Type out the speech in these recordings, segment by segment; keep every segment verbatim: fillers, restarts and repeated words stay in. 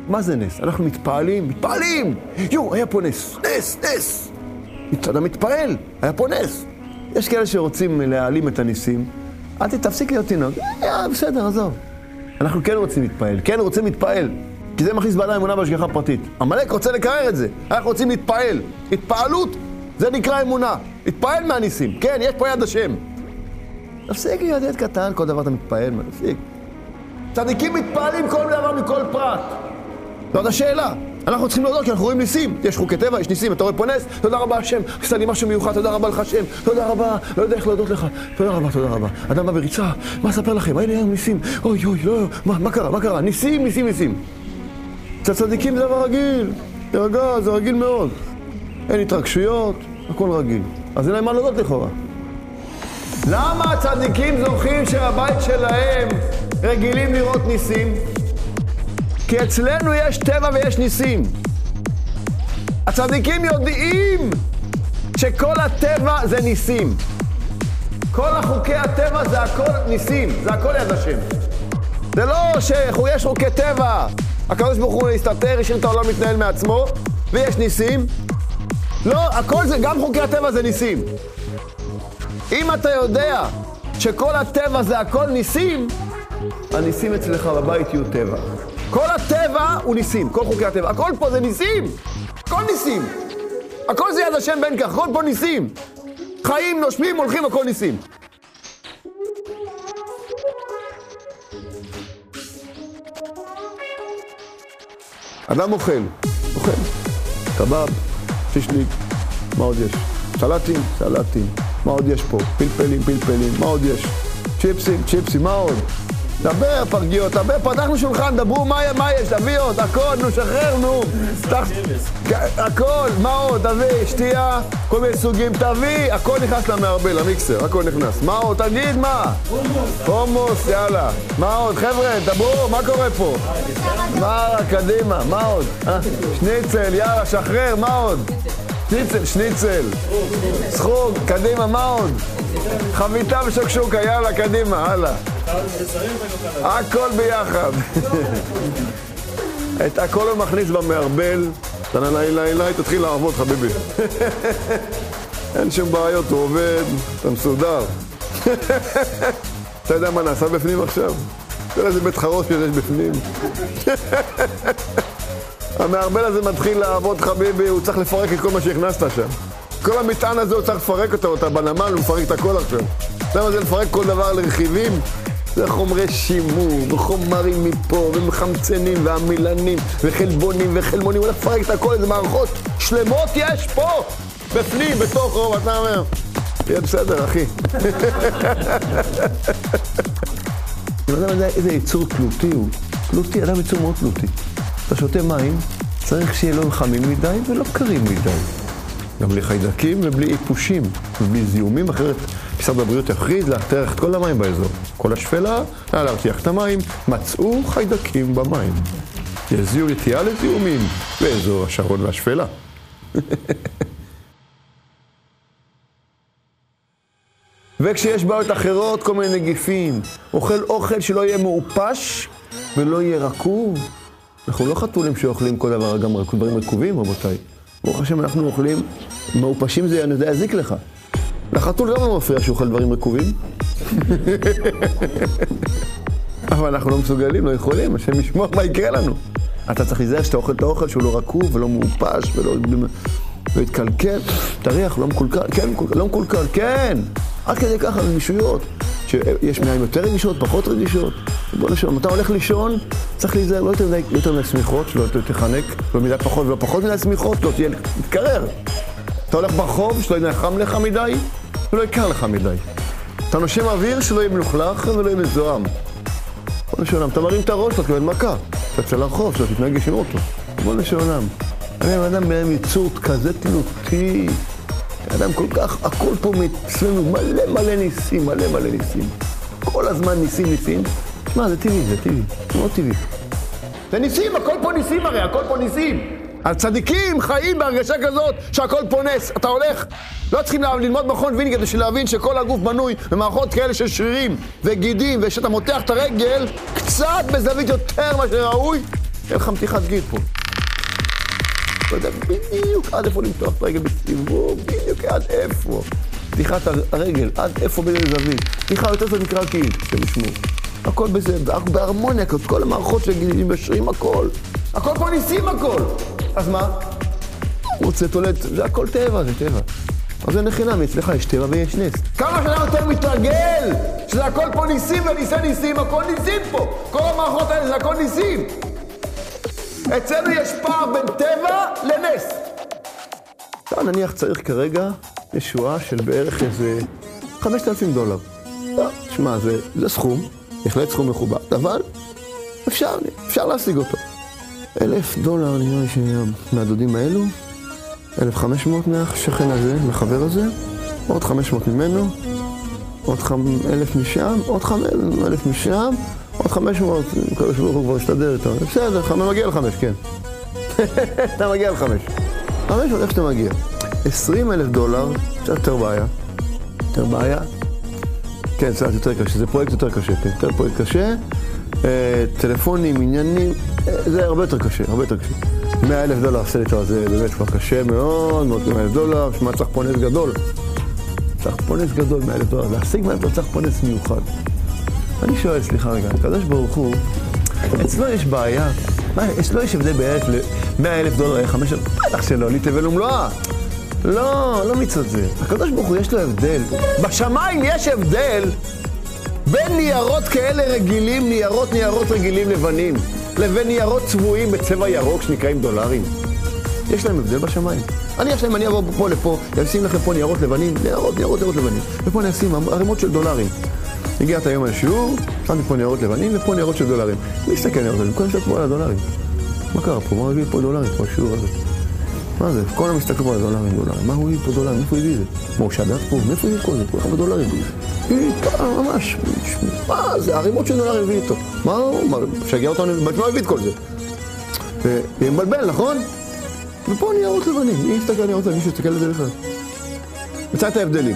מה זה נס? אנחנו מתפעלים, מתפעלים! יו, היה פה נס, נס, נס! אתה מתפעל, היה פה נס. יש כאלה שרוצים להעלים את הניסים, אל תפסיק להיות תינוק, אה, בסדר, עזוב. אנחנו כן רוצים להתפעל, כן רוצים להתפעל, כי זה מכניס בעלה אמונה בהשגחה פרטית. המלאק רוצה לקרר את זה, אנחנו רוצים להתפעל. התפעלות, זה נקרא אמונה. להתפעל מהניסים, כן, יש פה יד השם. תפסיק להיות ילד קטן, כל דבר אתה מתפעל, מה תפסיק? צדיקים מתפעלים כל דבר מכל פרט. זאת השאלה. אנחנו צריכים להודות כי אנחנו רואים ניסים. יש חוקי טבע, יש ניסים, אתה רואה פה נס, תודה רבה השם, עשתה לי משהו מיוחד, תודה רבה לך השם, תודה רבה, לא יודע איך להודות לך, תודה רבה, תודה רבה. אדם בא בריצה, מה אספר לכם? הנה היום ניסים, אוי אוי, לא, מה, מה קרה, מה קרה? ניסים, ניסים, ניסים. אצל צדיקים זה דבר רגיל, תרגע, זה רגיל מאוד. אין התרגשויות, הכל רגיל. אז אין להם מה להודות לכאורה. למה הצדיקים זוכים שהבית שלהם רגילים לראות ניסים? כי אצלנו יש טבע ויש ניסים. הצדיקים יודעים שכל הטבע זה ניסים. כל החוקי הטבע זה הכל ניסים, זה הכל יד השם. זה לא שיש חוקי טבע, הקדוש ברוך הוא להסתתר, השאיר את העולם מתנהל מעצמו, ויש ניסים. לא, הכל זה, גם חוקי הטבע זה ניסים. אם אתה יודע שכל הטבע זה הכל ניסים, הניסים אצלך בבית יהיו טבע. כל הטבע הוא ניסים, כל חוקי הטבע. הכל פה זה ניסים. הכל ניסים. הכל זה יד השם בין כך, הכל פה ניסים. חיים, נושמים, הולכים, הכל ניסים. אדם אוכל, אוכל. קבב, פישליק, מה עוד יש? סלטים, סלטים. מה עוד יש פה? פלפלים, פלפלים, מה עוד יש? צ'יפסים, צ'יפסים, מה עוד? דבר, פרגיות, דבר, פתחנו שולחן, דברו, מה, מה יש? תביא עוד, הכל, נו, שחרר, נו. תח... הכל, מה עוד? תביא, שתייה, כל מיני סוגים, תביא, הכל נכנס למערבל, למיקסר, הכל נכנס. מה עוד? תגיד, מה? חומוס. חומוס, יאללה. מה עוד? חבר'ה, דברו, מה קורה פה? מה, קדימה, מה עוד? שניצל, יאללה, שחרר, מה עוד? שניצל, שניצל. סחוג, קדימה, מה עוד? חביתה ושוקשוקה, יאללה, קדימה, הלאה. הכל ביחד. את הכל הוא מכניס במערבל. תנה לילה אליי, תתחיל לעבוד, חביבי. אין שום בעיות, הוא עובד, אתה מסודר. אתה יודע מה נעשה בפנים עכשיו? תראה איזה בית חרוש שיש בפנים. המערבל הזה מתחיל לעבוד, חביבי, הוא צריך לפרק את כל מה שהכנסת שם. כל המטען הזה הוא צריך לפרק אותו, אתה בנמל, הוא מפרק את הכל עכשיו. למה זה לפרק כל דבר לרכיבים? זה חומרי שימור, וחומרים מפה, ומחמצנים, והמילנים, וחלבונים, וחלמונים, הוא הולך לפרק את הכל, איזה מערכות שלמות יש פה, בפנים, בתוך רוב, אתה אומר, יהיה בסדר, אחי. אני לא יודע איזה יצור תלותי הוא. תלותי, אדם יצור מאוד תלותי. אתה שותה מים, צריך שיהיה לא חמים מדי ולא קרים מדי. גם בלי חיידקים ובלי איפושים, ובלי זיהומים, אחרת משרד הבריאות יכריז לאתר את כל המים באזור. כל השפלה, להרתיח את המים, מצאו חיידקים במים. יזיעו נטייה לזיהומים באזור השרון והשפלה. וכשיש בעיות אחרות, כל מיני נגיפים, אוכל אוכל שלא יהיה מעופש ולא יהיה רקוב. אנחנו לא חתולים שאוכלים כל דבר, גם דברים רקובים, רבותיי. ברוך השם, אנחנו אוכלים, מעופשים זה יזיק לך. לחתול גם לא מפריע שאוכל דברים רקובים. אבל אנחנו לא מסוגלים, לא יכולים, השם ישמור מה יקרה לנו. אתה צריך להיזהר שאתה אוכל את האוכל שהוא לא רקוב ולא מעופש ולא יתקלקל. תריח, לא מקולקל, כן, לא מקולקל, כן. עד כדי ככה, רגישויות. שיש מעיים יותר רגישות, פחות רגישות. בוא נשאול, אתה הולך לישון, צריך להיזהר, לא יותר מדי, יותר מדי סמיכות, שלא תחנק, לא מדי פחות ולא פחות מדי סמיכות, לא תהיה להתקרר. אתה הולך ברחוב, שלא יהיה חם לך מדי, ולא יקר לך מדי. אתה נושם אוויר, שלא יהיה מלוכלך ולא יהיה מזוהם. בוא נשאול, אתה מרים את הראש, אתה תקבל מכה. אתה יוצא לרחוב, שלא תתנהג ישירות לו. בוא נשאול, אני אדם בהם יצור כזה תלותי. אדם כל כך, הכל פה אצלנו מלא מלא ניסים, מלא מלא ניסים. כל הזמן ניסים ניסים. מה, זה טבעי, זה טבעי, זה מאוד טבעי. זה ניסים, הכל פה ניסים הרי, הכל פה ניסים. הצדיקים חיים בהרגשה כזאת שהכל פה נס. אתה הולך, לא צריכים ללמוד מכון וינגייט בשביל להבין שכל הגוף בנוי במערכות כאלה של שרירים וגידים, ושאתה מותח את הרגל קצת בזווית יותר מה שראוי, אין לך מתיחת גיל פה. אתה יודע בדיוק עד איפה למתוח את הרגל בסיבוב, בדיוק עד איפה. פתיחת הרגל, עד איפה בין זווית. פתיחה יותר טוב נקרא קיל, שמשמור. הכל בזה, בהרמוניה, כל המערכות של גילים בשרים, הכל. הכל פה ניסים הכל. אז מה? הוא רוצה תולד, זה הכל טבע, זה טבע. אז זה נכנע, אצלך יש טבע ויש נס. כמה שנה יותר מתרגל, שזה הכל פה ניסים וניסי ניסים, הכל ניסים פה. כל המערכות האלה זה הכל ניסים. אצלנו יש פער בין טבע לנס. אתה נניח צריך כרגע ישועה של בערך איזה חמשת אלפים דולר. שמע, זה, זה סכום, בהחלט סכום מכובד, אבל אפשר, אפשר להשיג אותו. אלף דולר נראה מהדודים האלו, אלף וחמש מאות מהשכן הזה, מחבר הזה, עוד חמש מאות ממנו, עוד אלף משם, עוד אלף משם, עוד חמש מאות, כל שבוע הוא כבר השתדר איתו. בסדר, אתה מגיע לחמש, כן. אתה מגיע לחמש. חמש מאות, איך שאתה מגיע? עשרים אלף דולר, קצת יותר בעיה. יותר בעיה? כן, קצת יותר קשה, זה פרויקט יותר קשה, כן. יותר פרויקט קשה, טלפונים, עניינים, זה הרבה יותר קשה, הרבה יותר קשה. מאה אלף דולר הסליטר זה באמת כבר קשה מאוד, מאוד מאה אלף דולר, שמה צריך פונס גדול. צריך פונס גדול, מאה אלף דולר, להשיג מאה אלף דולר צריך פונס מיוחד. אני שואל, סליחה רגע, הקדוש ברוך הוא, אצלו יש בעיה, מה, אצלו יש הבדל בערך ל-מאה אלף דולר, חמש אלף, בטח שלא, לי תבל ומלואה. לא, לא מצד זה. הקדוש ברוך הוא יש לו הבדל. בשמיים יש הבדל בין ניירות כאלה רגילים, ניירות ניירות רגילים לבנים, לבין ניירות צבועים בצבע ירוק שנקראים דולרים. יש להם הבדל בשמיים. אני עכשיו, אם אני אבוא פה לפה, אשים לכם פה ניירות לבנים, ניירות, ניירות, ניירות לבנים. ופה אני אשים ערימות של דולרים. הגיעת היום על שיעור, שמתי פה ניירות לבנים ופה ניירות של דולרים. מי הסתכל ניירות לבנים? כל מסתכל פה על הדולרים. מה קרה פה? מה הביא פה דולרים? פה השיעור הזה. מה זה? כל המסתכל פה על דולרים, דולרים. מה הוא הביא פה דולרים? איפה הביא זה? מה הוא שדף פה? מאיפה הביא כל זה? כל כמה דולרים? ממש, מה זה? ערימות של דולרים הביא איתו. מה הוא? שגע אותנו, מה הביא את כל זה? והיא מבלבל, נכון? ופה ניירות לבנים. מי הסתכל ניירות לבנים? מישהו הסתכל על זה בכלל. מצא את ההבדלים.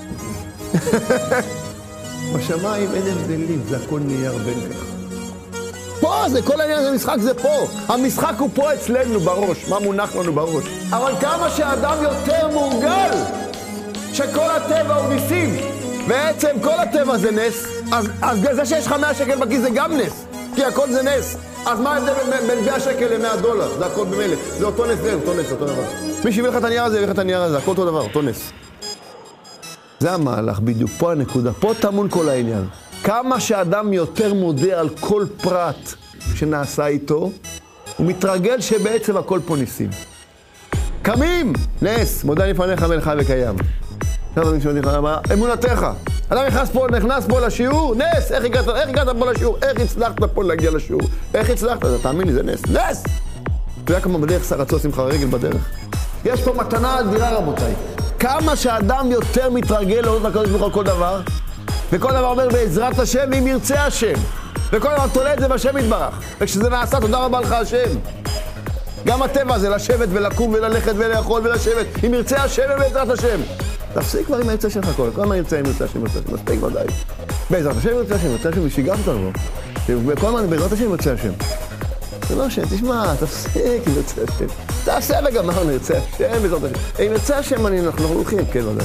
בשמיים אין הבדלים, זה הכל נייר בין כך. פה זה, כל העניין, המשחק זה פה. המשחק הוא פה אצלנו בראש, מה מונח לנו בראש. אבל כמה שהאדם יותר מורגל, שכל הטבע הוא ניסים, בעצם כל הטבע זה נס, אז, אז זה שיש לך מאה שקל בכיס זה גם נס, כי הכל זה נס. אז מה ההבדל בין מאה שקל ל-מאה דולר? זה הכל במילא. זה אותו נס, זה אותו נס, אותו דבר. מי שהביא לך את הנייר הזה, הביא לך את הנייר הזה, הכל אותו דבר, אותו נס. זה המהלך בדיוק, פה הנקודה, פה תמון כל העניין. כמה שאדם יותר מודה על כל פרט שנעשה איתו, הוא מתרגל שבעצם הכל פה ניסים. קמים, נס, מודה לפניך מלך חי וקיים. אמונתך. אדם נכנס פה, נכנס פה לשיעור, נס, איך הגעת, איך הגעת פה לשיעור? איך הצלחת פה להגיע לשיעור? איך הצלחת? תאמין לי, זה נס. נס! אתה יודע כמה בדרך שרצו עושים לך רגל בדרך? יש פה מתנה אדירה רבותיי. כמה שאדם יותר מתרגל להודות לקדוש ברוך הוא על כל דבר, וכל דבר אומר בעזרת השם ואם ירצה השם, וכל דבר תולה את זה בשם יתברך, וכשזה נעשה תודה רבה לך השם. גם הטבע זה לשבת ולקום וללכת ולאכול ולשבת, אם ירצה השם ובעזרת השם. תפסיק כבר עם הירצה שלך כל, כל מה ירצה, אם ירצה השם, ירצה השם, מספיק ודאי. בעזרת השם ירצה השם, ירצה השם, ושיגעת אותנו. כל הזמן בעזרת השם ירצה השם. זה לא השם, תשמע, תפסיק אם ירצה השם. תעשה וגמרנו, ירצה השם, בעזרת השם. אם ירצה השם, אנחנו הולכים, כן ודאי.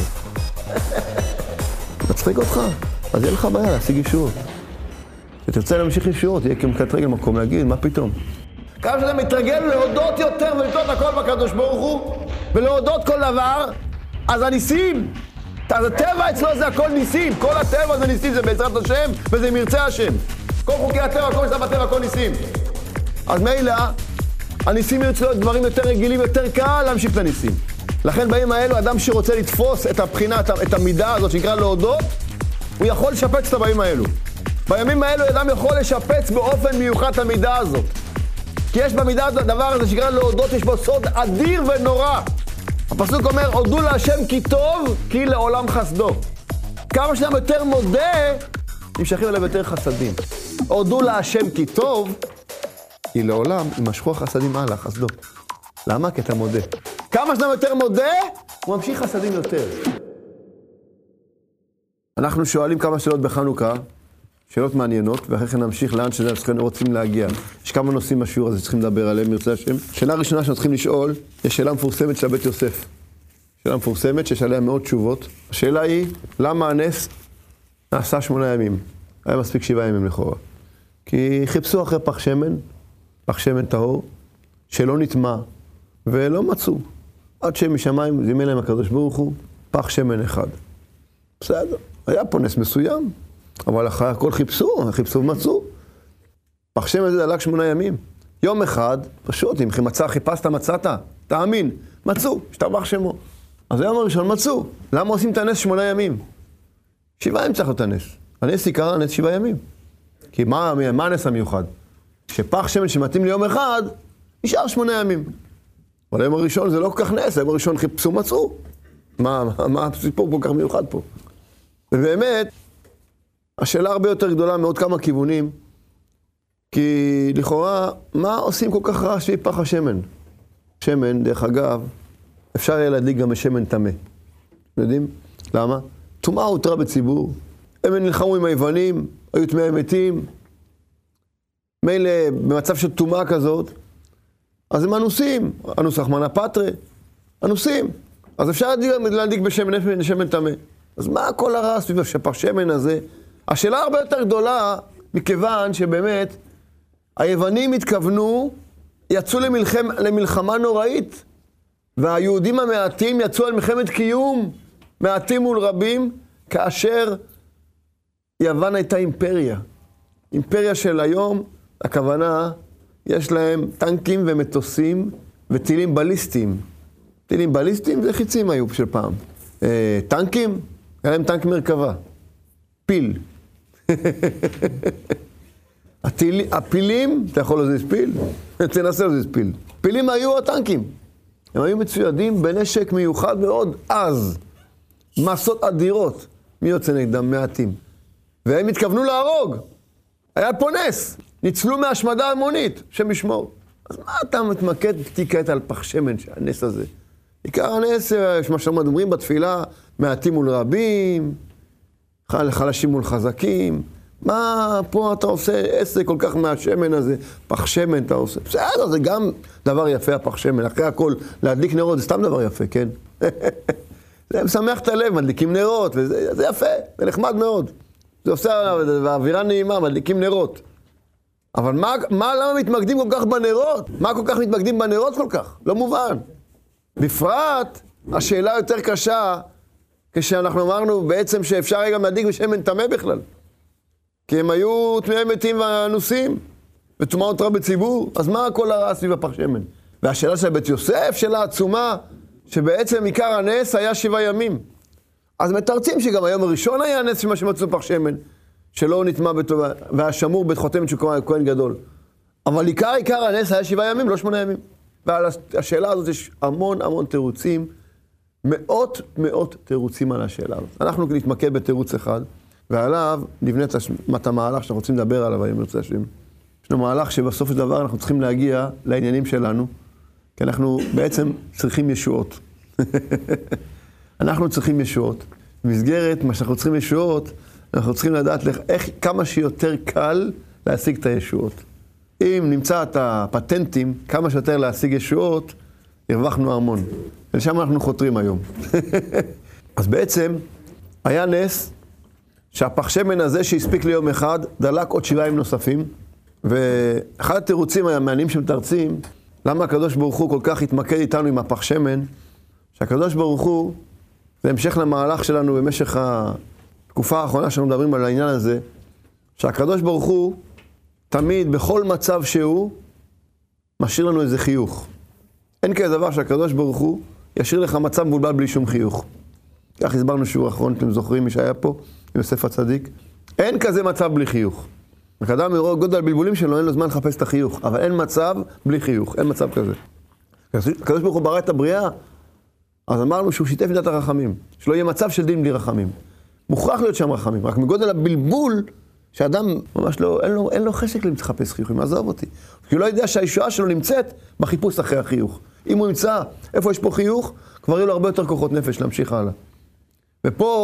מצחיק אותך, אז יהיה לך בעיה להשיג ישועות. כשתרצה להמשיך ישועות, יהיה כמקט רגל מקום להגיד, מה פתאום? כמה שאתה מתרגל להודות יותר ולתלות הכל בקדוש ברוך הוא, ולהודות כל דבר, אז הניסים, אז הטבע אצלו זה הכל ניסים, כל הטבע זה ניסים, זה בעזרת השם וזה מרצה השם. כל חוקי הטבע, כל שאתה בטבע, הכל ניסים. אז מילא, הניסים אצלו דברים יותר רגילים, יותר קל להמשיך את הניסים. לכן בימים האלו, אדם שרוצה לתפוס את הבחינה, את המידה הזאת שנקרא להודות, הוא יכול לשפץ את הבאים האלו. בימים האלו אדם יכול לשפץ באופן מיוחד את המידה הזאת. כי יש במידה הזאת הדבר הזה שנקרא להודות, יש בו סוד אדיר ונורא. הפסוק אומר, הודו להשם כי טוב, כי לעולם חסדו. כמה שאדם יותר מודה, נמשכים אליו יותר חסדים. הודו להשם כי טוב, כי לעולם יימשכו החסדים הלאה, חסדו. למה? כי אתה מודה. כמה שאדם יותר מודה, הוא ממשיך חסדים יותר. אנחנו שואלים כמה שאלות בחנוכה, שאלות מעניינות, ואחרי כן נמשיך לאן שאנחנו רוצים להגיע. יש כמה נושאים בשיעור הזה שצריכים לדבר עליהם, ירצה השם. שאלה ראשונה שאנחנו צריכים לשאול, יש שאלה מפורסמת של בית יוסף. שאלה מפורסמת שיש עליה מאות תשובות. השאלה היא, למה הנס נעשה שמונה ימים? היה מספיק שבעה ימים לכאורה. כי חיפשו אחרי פח שמן, פח שמן טהור, שלא נטמע, ולא מצאו. עד שהם משמיים, זימן להם הקדוש ברוך הוא, פח שמן אחד. בסדר, היה פה נס מסוים, אבל אחרי הכל חיפשו, חיפשו ומצאו. פח שמן הזה דלק שמונה ימים. יום אחד, פשוט, אם מצא, חיפשת, מצאת, תאמין, מצאו, השתבח שמו. אז היום הראשון מצאו. למה עושים את הנס שמונה ימים? שבעה ימים צריך להיות הנס. הנס עיקר הנס שבעה ימים. כי מה, מה הנס המיוחד? שפח שמן שמתאים ליום אחד, נשאר שמונה ימים. אבל היום הראשון זה לא כל כך נס, היום הראשון חיפשו מצאו. מה, מה, מה הסיפור כל כך מיוחד פה? ובאמת, השאלה הרבה יותר גדולה מעוד כמה כיוונים, כי לכאורה, מה עושים כל כך רע סביב פח השמן? שמן, דרך אגב, אפשר היה להדליק גם בשמן טמא. יודעים? למה? טומאה הותרה בציבור. הם נלחמו עם היוונים, היו טמאי מתים. מילא במצב של טומאה כזאת, אז הם אנוסים, אנוס רחמנא פטרי, אנוסים. אז אפשר להדליק בשמן, שמן טמא. אז מה כל הרע סביב הפח שמן הזה? השאלה הרבה יותר גדולה, מכיוון שבאמת, היוונים התכוונו, יצאו למלחמה, למלחמה נוראית, והיהודים המעטים יצאו על מלחמת קיום, מעטים מול רבים, כאשר יוון הייתה אימפריה. אימפריה של היום, הכוונה, יש להם טנקים ומטוסים וטילים בליסטיים. טילים בליסטיים זה חיצים היו של פעם. אה, טנקים, היה להם טנק מרכבה. פיל. הטיל, הפילים, אתה יכול להזיז פיל? תנסה להזיז פיל. פילים היו הטנקים. הם היו מצוידים בנשק מיוחד מאוד אז. מסות אדירות. מי יוצא נגדם? מעטים. והם התכוונו להרוג. היה פה נס. ניצלו מהשמדה המונית, שם ישמור. אז מה אתה מתמקד תיקעת על פח שמן, שהנס הזה? עיקר הנס, מה שאנחנו מדברים בתפילה, מעטים מול רבים, חלשים מול חזקים. מה פה אתה עושה עסק כל כך מהשמן הזה? פח שמן אתה עושה. בסדר, זה גם דבר יפה, הפח שמן. אחרי הכל, להדליק נרות זה סתם דבר יפה, כן? זה משמח את הלב, מדליקים נרות, וזה זה יפה, זה נחמד מאוד. זה עושה באווירה נעימה, מדליקים נרות. אבל מה, מה, למה מתמקדים כל כך בנרות? מה כל כך מתמקדים בנרות כל כך? לא מובן. בפרט, השאלה יותר קשה, כשאנחנו אמרנו בעצם שאפשר גם להדליק בשמן טמא בכלל. כי הם היו טמאי מתים ואנוסים, וטומאה הותרה בציבור, אז מה כל הרע סביב הפח שמן? והשאלה של בית יוסף, שאלה עצומה, שבעצם עיקר הנס היה שבעה ימים. אז מתרצים שגם היום הראשון היה הנס שמה שמצאו פח שמן, שלא נטמע בטובה, והשמור בית חותמת של כהן גדול. אבל עיקר עיקר הנס היה שבעה ימים, לא שמונה ימים. ועל השאלה הזאת יש המון המון תירוצים, מאות מאות תירוצים על השאלה הזאת. אנחנו נתמקד בתירוץ אחד, ועליו נבנה את המהלך שאנחנו רוצים לדבר עליו, היום ירצה השם. יש לנו מהלך שבסוף של דבר אנחנו צריכים להגיע לעניינים שלנו, כי אנחנו בעצם צריכים ישועות. אנחנו צריכים ישועות. במסגרת מה שאנחנו צריכים ישועות, אנחנו צריכים לדעת איך כמה שיותר קל להשיג את הישועות. אם נמצא את הפטנטים, כמה שיותר להשיג ישועות, הרווחנו המון. ולשם אנחנו חותרים היום. אז בעצם היה נס שהפח שמן הזה שהספיק ליום אחד, דלק עוד שבעה ימים נוספים, ואחד התירוצים המעניינים שמתרצים, למה הקדוש ברוך הוא כל כך התמקד איתנו עם הפח שמן, שהקדוש ברוך הוא, זה המשך למהלך שלנו במשך התקופה האחרונה שאנחנו מדברים על העניין הזה, שהקדוש ברוך הוא תמיד, בכל מצב שהוא, משאיר לנו איזה חיוך. אין כזה דבר שהקדוש ברוך הוא ישאיר לך מצב מבולבל בלי שום חיוך. כך הסברנו שיעור האחרון, אתם זוכרים מי שהיה פה, עם יוסף הצדיק. אין כזה מצב בלי חיוך. אדם מרוב גודל בלבולים שלו, אין לו זמן לחפש את החיוך, אבל אין מצב בלי חיוך, אין מצב כזה. הקדוש ברוך הוא ברא את הבריאה, אז אמרנו שהוא שיתף מידת הרחמים, שלא יהיה מצב של דין בלי רחמים. מוכרח להיות שם רחמים, רק מגודל הבלבול, שאדם ממש לא, אין לו, אין לו חשק לחפש חיוכים, עזוב אותי. כי הוא לא יודע שהישועה שלו נמצאת בחיפוש אחרי החיוך. אם הוא ימצא איפה יש פה חיוך, כבר יהיו לו הרבה יותר כוחות נפש להמשיך הלאה. ופה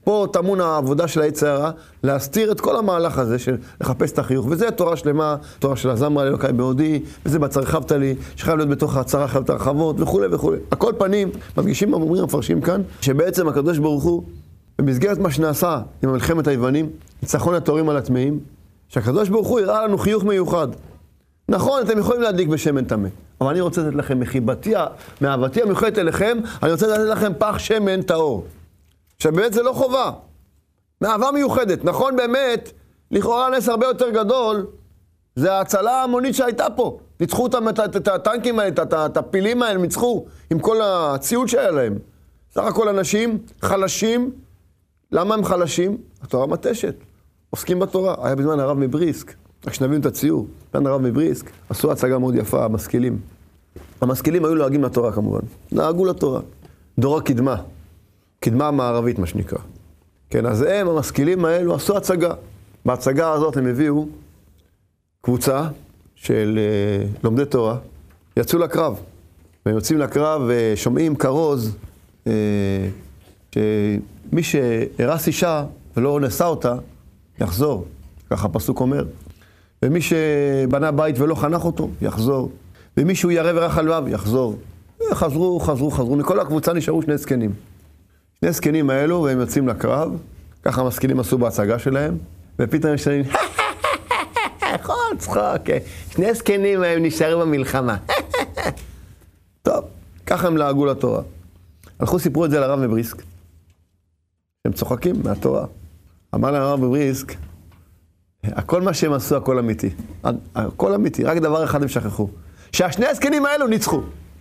פה טמון העבודה של היצר הרע, להסתיר את כל המהלך הזה של לחפש את החיוך, וזה תורה שלמה, תורה של הזמרה לאלוקי בעודי, וזה בצרחבת לי, שחייב להיות בתוך הצרה, חייב את הרחבות וכו' וכו'. הכל פנים, מדגישים, אומרים, מפרשים כאן, שבעצם הקדוש ברוך הוא, במסגרת מה שנעשה עם מלחמת היוונים, ניצחון התורים על הטמאים, שהקדוש ברוך הוא הראה לנו חיוך מיוחד. נכון, אתם יכולים להדליק בשמן טמא, אבל אני רוצה לתת לכם מחיבתי, מאהבתי המיוחדת אליכם, אני רוצה לתת לכם פח שמן טהור. שבאמת זה לא חובה. מאהבה מיוחדת. נכון באמת, לכאורה נס הרבה יותר גדול, זה ההצלה ההמונית שהייתה פה. ניצחו את הטנקים האלה, את הפילים האלה, ניצחו עם כל הציוד שהיה להם. סך הכל אנשים חלשים. למה הם חלשים? התורה מתשת. עוסקים בתורה. היה בזמן הרב מבריסק, רק שנבין את הציור. בזמן הרב מבריסק, עשו הצגה מאוד יפה, המשכילים. המשכילים היו נוהגים לתורה כמובן. נהגו לתורה. דור הקדמה. קדמה מערבית, מה שנקרא. כן, אז הם, המשכילים האלו, עשו הצגה. בהצגה הזאת הם הביאו קבוצה של uh, לומדי תורה, יצאו לקרב. והם יוצאים לקרב ושומעים כרוז, uh, שמי שהרס אישה ולא נשא אותה, יחזור. ככה הפסוק אומר. ומי שבנה בית ולא חנך אותו, יחזור. ומי שהוא ירא ורך על לבב, יחזור. חזרו, חזרו, חזרו. מכל הקבוצה נשארו שני זקנים. שני הזקנים האלו, והם יוצאים לקרב, ככה המשכילים עשו בהצגה שלהם, ופתאום יש להם, יכול צחוק, שני הזקנים הם נשארו במלחמה. טוב, ככה הם לעגו לתורה. הלכו סיפרו את זה לרב מבריסק, הם צוחקים מהתורה. אמר לרב מבריסק, הכל מה שהם עשו, הכל אמיתי. הכל אמיתי, רק דבר אחד הם שכחו. שהשני הזקנים האלו ניצחו.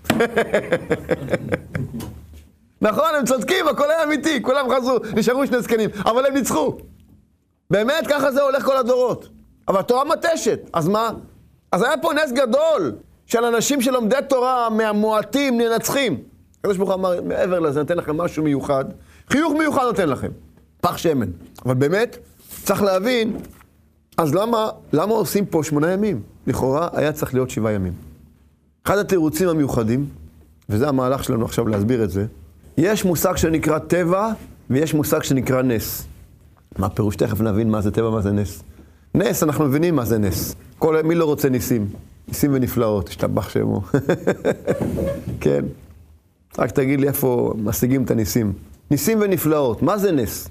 נכון, הם צודקים, הכל היה אמיתי, כולם חזרו, נשארו שני זקנים, אבל הם ניצחו. באמת, ככה זה הולך כל הדורות. אבל התורה מתשת, אז מה? אז היה פה נס גדול של אנשים שלומדי תורה מהמועטים ננצחים. הקדוש ברוך הוא אמר, מעבר לזה, נתן לכם משהו מיוחד, חיוך מיוחד נותן לכם, פח שמן. אבל באמת, צריך להבין, אז למה, למה עושים פה שמונה ימים? לכאורה היה צריך להיות שבעה ימים. אחד התירוצים המיוחדים, וזה המהלך שלנו עכשיו להסביר את זה, יש מושג שנקרא טבע, ויש מושג שנקרא נס. מה פירוש? תכף נבין מה זה טבע, מה זה נס. נס, אנחנו מבינים מה זה נס. כל מי לא רוצה ניסים? ניסים ונפלאות, השתבח שמו. כן. רק תגיד לי איפה משיגים את הניסים. ניסים ונפלאות, מה זה נס?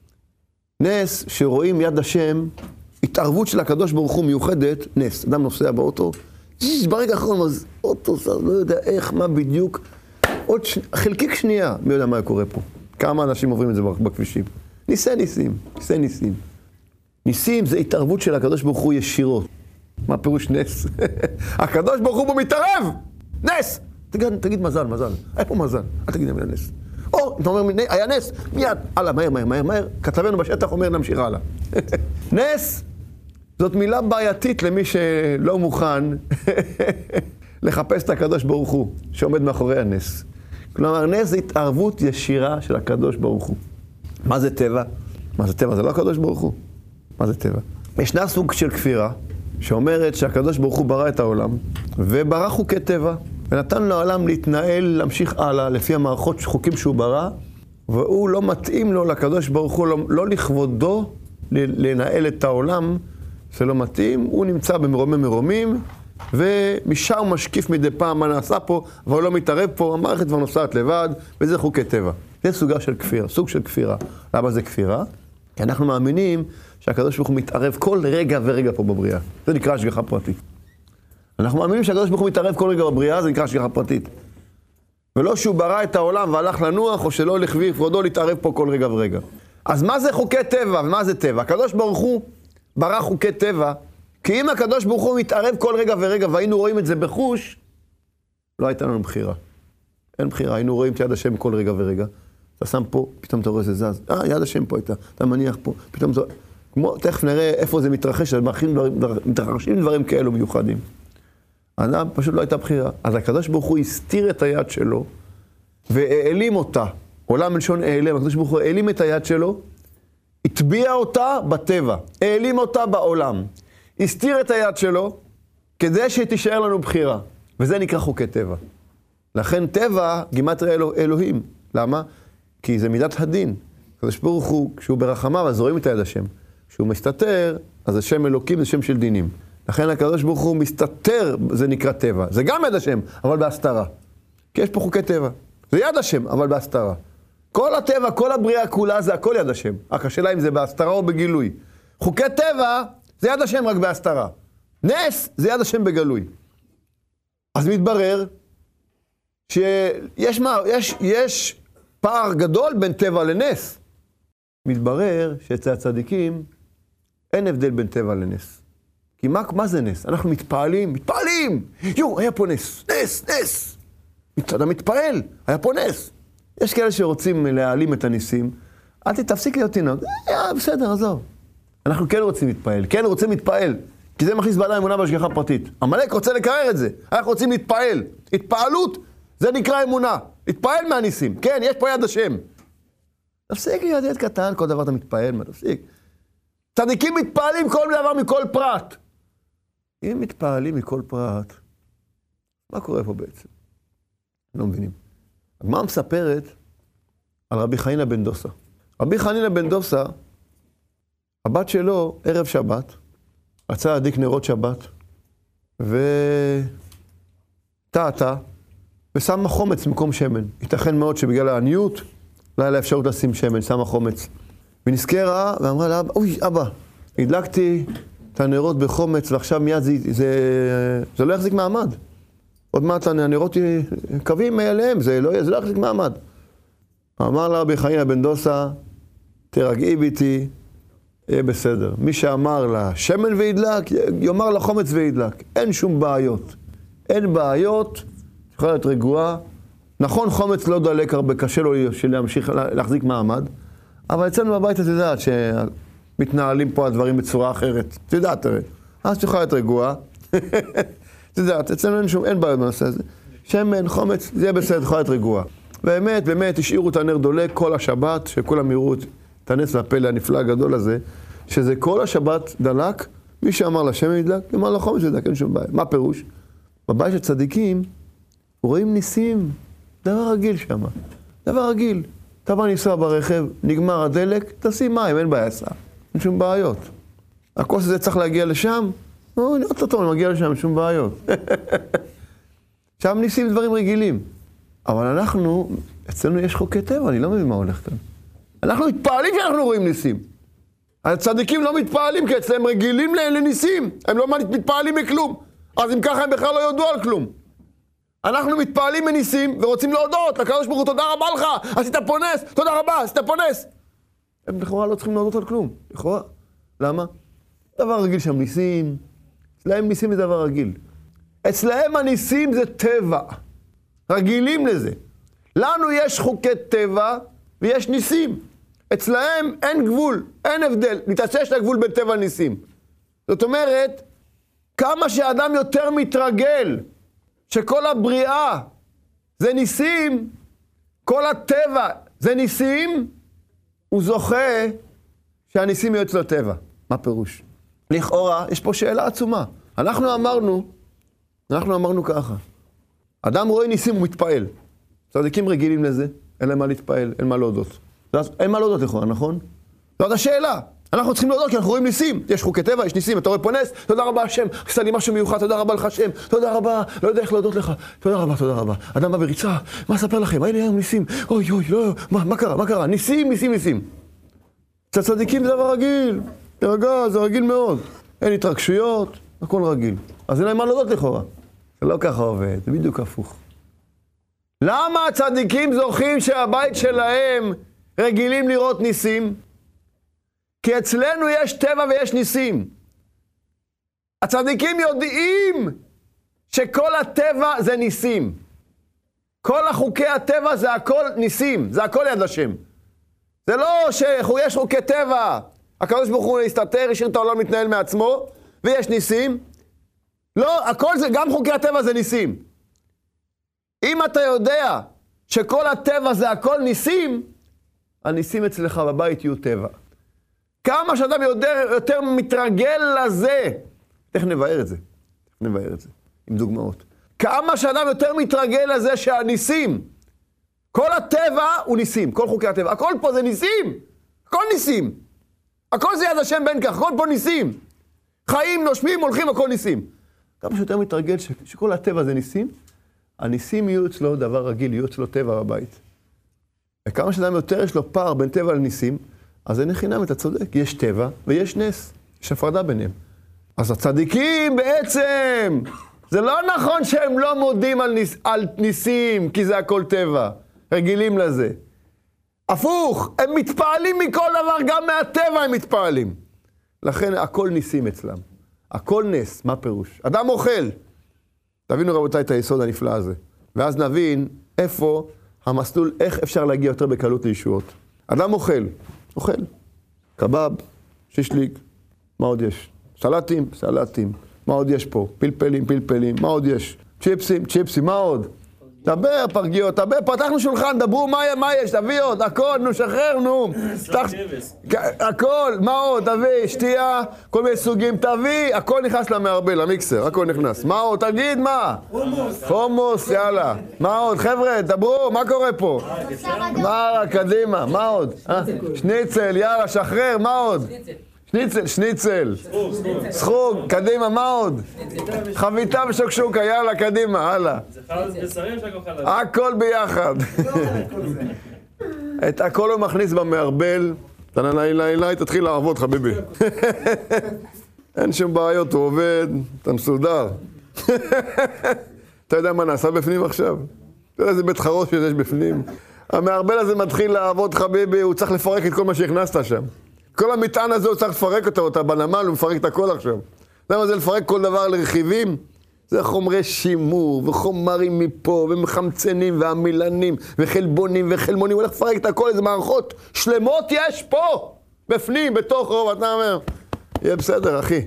נס שרואים יד השם, התערבות של הקדוש ברוך הוא מיוחדת, נס. אדם נוסע באוטו, ברגע האחרון, אז אוטו, לא יודע איך, מה בדיוק. עוד ש... חלקיק שנייה, מי יודע מה קורה פה. כמה אנשים עוברים את זה בכבישים. ניסי ניסים, ניסי ניסים. ניסים זה התערבות של הקדוש ברוך הוא ישירות. מה פירוש נס? הקדוש ברוך הוא בו מתערב! נס! תגיד, תגיד מזל, מזל. היה פה מזל. אל תגיד המילה נס. או, אתה אומר, היה נס, מיד, הלאה, מהר, מהר, מהר, מהר. כתבנו בשטח אומר, נמשיך הלאה. נס! זאת מילה בעייתית למי שלא מוכן לחפש את הקדוש ברוך הוא, שעומד מאחורי הנס. כלומר, נס זה התערבות ישירה של הקדוש ברוך הוא. מה זה טבע? מה זה טבע? זה לא הקדוש ברוך הוא. מה זה טבע? ישנה סוג של כפירה, שאומרת שהקדוש ברוך הוא ברא את העולם, וברא חוקי טבע, ונתן לעולם להתנהל, להמשיך הלאה, לפי המערכות חוקים שהוא ברא, והוא לא מתאים לו לקדוש ברוך הוא, לא, לא לכבודו לנהל את העולם, זה לא מתאים, הוא נמצא במרומי מרומים, ומשם הוא משקיף מדי פעם מה נעשה פה, אבל הוא לא מתערב פה, המערכת כבר נוסעת לבד, וזה חוקי טבע. זה סוגה של כפירה, סוג של כפירה. למה זה כפירה? כי אנחנו מאמינים שהקדוש ברוך הוא מתערב כל רגע ורגע פה בבריאה. זה נקרא השגחה פרטית. אנחנו מאמינים שהקדוש ברוך הוא מתערב כל רגע בבריאה, זה נקרא השגחה פרטית. ולא שהוא ברא את העולם והלך לנוח, או שלא לכבי כבודו להתערב פה כל רגע ורגע. אז מה זה חוקי טבע ומה זה טבע? הקדוש ברוך הוא ברא חוקי טבע, כי אם הקדוש ברוך הוא מתערב כל רגע ורגע, והיינו רואים את זה בחוש, לא הייתה לנו בחירה. אין בחירה, היינו רואים את יד השם כל רגע ורגע. אתה שם פה, פתאום אתה רואה זה זז. אה, יד השם פה הייתה, אתה מניח פה, פתאום אתה... כמו, תכף נראה איפה זה מתרחש, מתרחשים דברים כאלו מיוחדים. אדם פשוט לא הייתה בחירה. אז הקדוש ברוך הוא הסתיר את היד שלו, והעלים אותה. עולם מלשון העלם, הקדוש ברוך הוא העלים את היד שלו, הטביע אותה בטבע, העלים אותה בעולם. הסתיר את היד שלו, כדי שתישאר לנו בחירה. וזה נקרא חוקי טבע. לכן טבע, גימטריה אלוה, אלוהים. למה? כי זה מידת הדין. הקדוש ברוך הוא, כשהוא ברחמיו, אז רואים את היד השם. כשהוא מסתתר, אז השם אלוקים זה שם של דינים. לכן הקדוש ברוך הוא מסתתר, זה נקרא טבע. זה גם יד השם, אבל בהסתרה. כי יש פה חוקי טבע. זה יד השם, אבל בהסתרה. כל הטבע, כל הבריאה כולה, זה הכל יד השם. רק השאלה אם זה בהסתרה או בגילוי. חוקי טבע, זה יד השם רק בהסתרה. נס, זה יד השם בגלוי. אז מתברר שיש מה, יש, יש פער גדול בין טבע לנס. מתברר שאצל הצדיקים אין הבדל בין טבע לנס. כי מה, מה זה נס? אנחנו מתפעלים, מתפעלים! יו, היה פה נס, נס, נס! אתה מתפעל, היה פה נס. יש כאלה שרוצים להעלים את הניסים, אל תפסיק להיות תינוק, אה, בסדר, עזוב. אנחנו כן רוצים להתפעל, כן רוצים להתפעל, כי זה מכניס באדם אמונה בהשגחה פרטית. עמלק רוצה לקרר את זה, אנחנו רוצים להתפעל. התפעלות, זה נקרא אמונה. להתפעל מהניסים, כן, יש פה יד השם. תפסיק להיות יד קטן, כל דבר אתה מתפעל, מה תפסיק? צדיקים מתפעלים כל דבר מכל פרט. אם מתפעלים מכל פרט, מה קורה פה בעצם? לא מבינים. הגמרא מספרת על רבי חנינא בן דוסא. רבי חנינא בן דוסא, הבת שלו, ערב שבת, רצה להדליק נרות שבת, וטעתה, ושמה חומץ במקום שמן. ייתכן מאוד שבגלל העניות, לא היה לה אפשרות לשים שמן, שמה חומץ. ונזכרה ואמרה לאבא, אוי, אבא, הדלקתי את הנרות בחומץ, ועכשיו מיד זה, זה, זה לא יחזיק מעמד. עוד מעט הנרות קווים אליהם, זה לא, זה לא יחזיק מעמד. אמר לה רבי חנינא בן דוסא, תרגעי ביתי, יהיה בסדר. מי שאמר לה שמן וידלק, יאמר לה חומץ וידלק. אין שום בעיות. אין בעיות, יכולה להיות רגועה. נכון, חומץ לא דלק הרבה, קשה לו להמשיך להחזיק מעמד, אבל אצלנו בבית את יודעת שמתנהלים פה הדברים בצורה אחרת. את יודעת, תראה. אז יכולה להיות רגועה. את יודעת, אצלנו אין שום, אין בעיות בנושא הזה. שמן, חומץ, זה יהיה בסדר, יכולה להיות רגועה. באמת, באמת, השאירו את הנר דולק כל השבת, שכולם יראו את הנס והפלא הנפלא הגדול הזה, שזה כל השבת דלק, מי שאמר לה שמן ידלק, אמר לה חומץ ידלק, אין שום בעיה. מה פירוש? בבית של צדיקים, רואים ניסים, דבר רגיל שם. דבר רגיל. אתה בא ניסוע ברכב, נגמר הדלק, תשים מים, אין בעיה עשה. אין שום בעיות. הכוס הזה צריך להגיע לשם, או, נראה אותו טוב, אני מגיע לשם, אין שום בעיות. שם ניסים דברים רגילים. אבל אנחנו, אצלנו יש חוקי טבע, אני לא מבין מה הולך כאן. אנחנו מתפעלים שאנחנו רואים ניסים. הצדיקים לא מתפעלים, כי אצלם רגילים לניסים. הם לא מתפעלים מכלום. אז אם ככה הם בכלל לא יודעו על כלום. אנחנו מתפעלים מניסים ורוצים להודות. לקדוש ברוך הוא, תודה רבה לך, עשית פה נס, תודה רבה, עשית פה נס. הם לכאורה לא צריכים להודות על כלום. לכאורה. למה? דבר רגיל שם ניסים. אצלהם ניסים זה דבר רגיל. אצלהם הניסים זה טבע. רגילים לזה. לנו יש חוקי טבע ויש ניסים. אצלהם אין גבול, אין הבדל. מתעשש לגבול בין טבע לניסים. זאת אומרת, כמה שאדם יותר מתרגל, שכל הבריאה זה ניסים, כל הטבע זה ניסים, הוא זוכה שהניסים יהיו אצלו טבע. מה פירוש? לכאורה, יש פה שאלה עצומה. אנחנו אמרנו, אנחנו אמרנו ככה. אדם רואה ניסים ומתפעל. צדיקים רגילים לזה, אין להם מה להתפעל, אין מה להודות. אין מה להודות לכאורה, נכון? זאת השאלה. אנחנו צריכים להודות כי אנחנו רואים ניסים. יש חוקי טבע, יש ניסים, אתה רואה פה נס, תודה רבה השם, עשית לי משהו מיוחד, תודה רבה לך השם, תודה רבה, לא יודע איך להודות לך, תודה רבה, תודה רבה. אדם בא בריצה, מה אספר לכם? הנה היום ניסים, אוי אוי, לא, מה, מה קרה, מה קרה? ניסים, ניסים, ניסים. אצל צדיקים זה דבר רגיל, תרגע, זה רגיל מאוד. אין התרגשויות, הכל רגיל. אז אין להם מה להודות לכאורה. זה לא ככה עובד, זה בדיוק הפוך. למה הצדיקים זוכים שהבית שלהם רגילים לראות ניסים? כי אצלנו יש טבע ויש ניסים. הצדיקים יודעים שכל הטבע זה ניסים. כל החוקי הטבע זה הכל ניסים, זה הכל יד השם. זה לא שיש חוקי טבע, הקדוש ברוך הוא הסתתר, השאיר את העולם מתנהל מעצמו, ויש ניסים. לא, הכל זה, גם חוקי הטבע זה ניסים. אם אתה יודע שכל הטבע זה הכל ניסים, הניסים אצלך בבית יהיו טבע. כמה שאדם יותר, יותר מתרגל לזה, איך נבהר את זה? איך נבהר את זה? עם דוגמאות. כמה שאדם יותר מתרגל לזה שהניסים, כל הטבע הוא ניסים, כל חוקי הטבע, הכל פה זה ניסים. הכל ניסים. הכל זה יד השם בין כך, הכל פה ניסים. חיים, נושמים, הולכים, הכל ניסים. כמה שיותר מתרגל ש... שכל הטבע זה ניסים, הניסים יהיו אצלו דבר רגיל, יהיו אצלו טבע בבית. וכמה שאדם יותר יש לו פער בין טבע לניסים, אז אין חינם, אתה צודק, יש טבע ויש נס, יש הפרדה ביניהם. אז הצדיקים בעצם, זה לא נכון שהם לא מודים על, ניס... על ניסים, כי זה הכל טבע, רגילים לזה. הפוך, הם מתפעלים מכל דבר, גם מהטבע הם מתפעלים. לכן הכל ניסים אצלם. הכל נס, מה פירוש? אדם אוכל. תבינו רבותיי את היסוד הנפלא הזה. ואז נבין איפה המסלול, איך אפשר להגיע יותר בקלות לישועות. אדם אוכל, אוכל. קבב, שישליק, מה עוד יש? סלטים, סלטים. מה עוד יש פה? פלפלים, פלפלים, מה עוד יש? צ'יפסים, צ'יפסים, מה עוד? דבר, פרגיות, דבר, פתחנו שולחן, דברו, מה, מה יש, תביא עוד, הכל, נו, שחרר, נו. תח... הכל, מה עוד, תביא, שתייה, כל מיני סוגים, תביא, הכל נכנס למערבל, למיקסר, הכל נכנס. מה עוד, תגיד, מה? חומוס. חומוס, יאללה. מה עוד, חבר'ה, דברו, מה קורה פה? מה, קדימה, מה עוד? שניצל, יאללה, שחרר, מה עוד? שניצל, שניצל. סחוג, קדימה, מה עוד? חביתה ושוקשוקה, יאללה, קדימה, הלאה. זה חלץ בשרים שאתה חלץ. הכל ביחד. את הכל הוא מכניס במערבל, תנאי לי לי, תתחיל לעבוד, חביבי. אין שום בעיות, הוא עובד, אתה מסודר. אתה יודע מה נעשה בפנים עכשיו? אתה יודע איזה בית חרוש שיש בפנים? המערבל הזה מתחיל לעבוד, חביבי, הוא צריך לפרק את כל מה שהכנסת שם. כל המטען הזה הוא צריך לפרק אותה, אותה בנמל, הוא מפרק את הכל עכשיו. למה זה לפרק כל דבר לרכיבים? זה חומרי שימור, וחומרים מפה, ומחמצנים, והמילנים, וחלבונים, וחלמונים, הוא הולך לפרק את הכל, איזה מערכות שלמות יש פה, בפנים, בתוך רוב, אתה אומר, יהיה בסדר, אחי.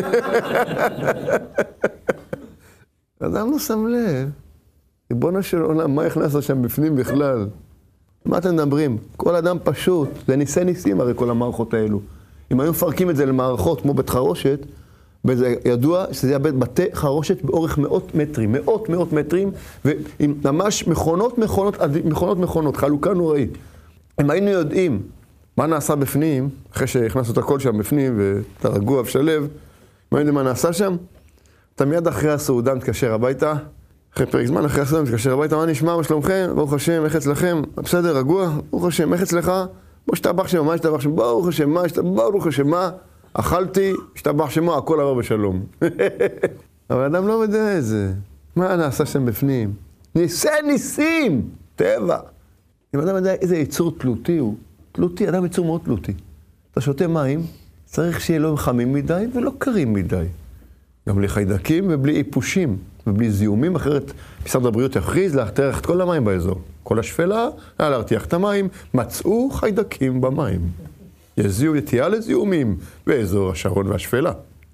אדם לא שם לב, ריבונו של עולם, מה הכנס שם בפנים בכלל? מה אתם מדברים? כל אדם פשוט, זה ניסי ניסים הרי כל המערכות האלו. אם היו מפרקים את זה למערכות כמו בית חרושת, וזה ידוע שזה היה בתי חרושת באורך מאות מטרים, מאות מאות מטרים, ועם ממש מכונות מכונות, מכונות מכונות, חלוקה נוראית. אם היינו יודעים מה נעשה בפנים, אחרי שהכנסנו את הכל שם בפנים, ואתה רגוע ושלב, מה יודעים מה נעשה שם? אתה מיד אחרי הסעודה מתקשר הביתה, אחרי פרק זמן, אחרי הסעודה מתקשר הביתה, מה נשמע, מה שלומכם? ברוך השם, איך אצלכם? בסדר, רגוע? ברוך השם, איך אצלך? בוא שתבח שם, מה שתבח שם? ברוך השם, מה שתבח, ברוך השם, מה? אכלתי, שתבח שמו, הכל עבר בשלום. אבל אדם לא יודע את זה. מה נעשה שם בפנים? ניסי ניסים! טבע. אם אדם יודע איזה יצור תלותי הוא, תלותי, אדם יצור מאוד תלותי. אתה שותה מים, צריך שיהיה לא חמים מדי ולא קרים מדי. גם בלי חיידקים ובלי איפושים ובלי זיהומים, אחרת משרד הבריאות יכריז להרתיח את כל המים באזור. כל השפלה, היה להרתיח את המים, מצאו חיידקים במים. יזיעו יתיעה לזיהומים באזור השרון והשפלה.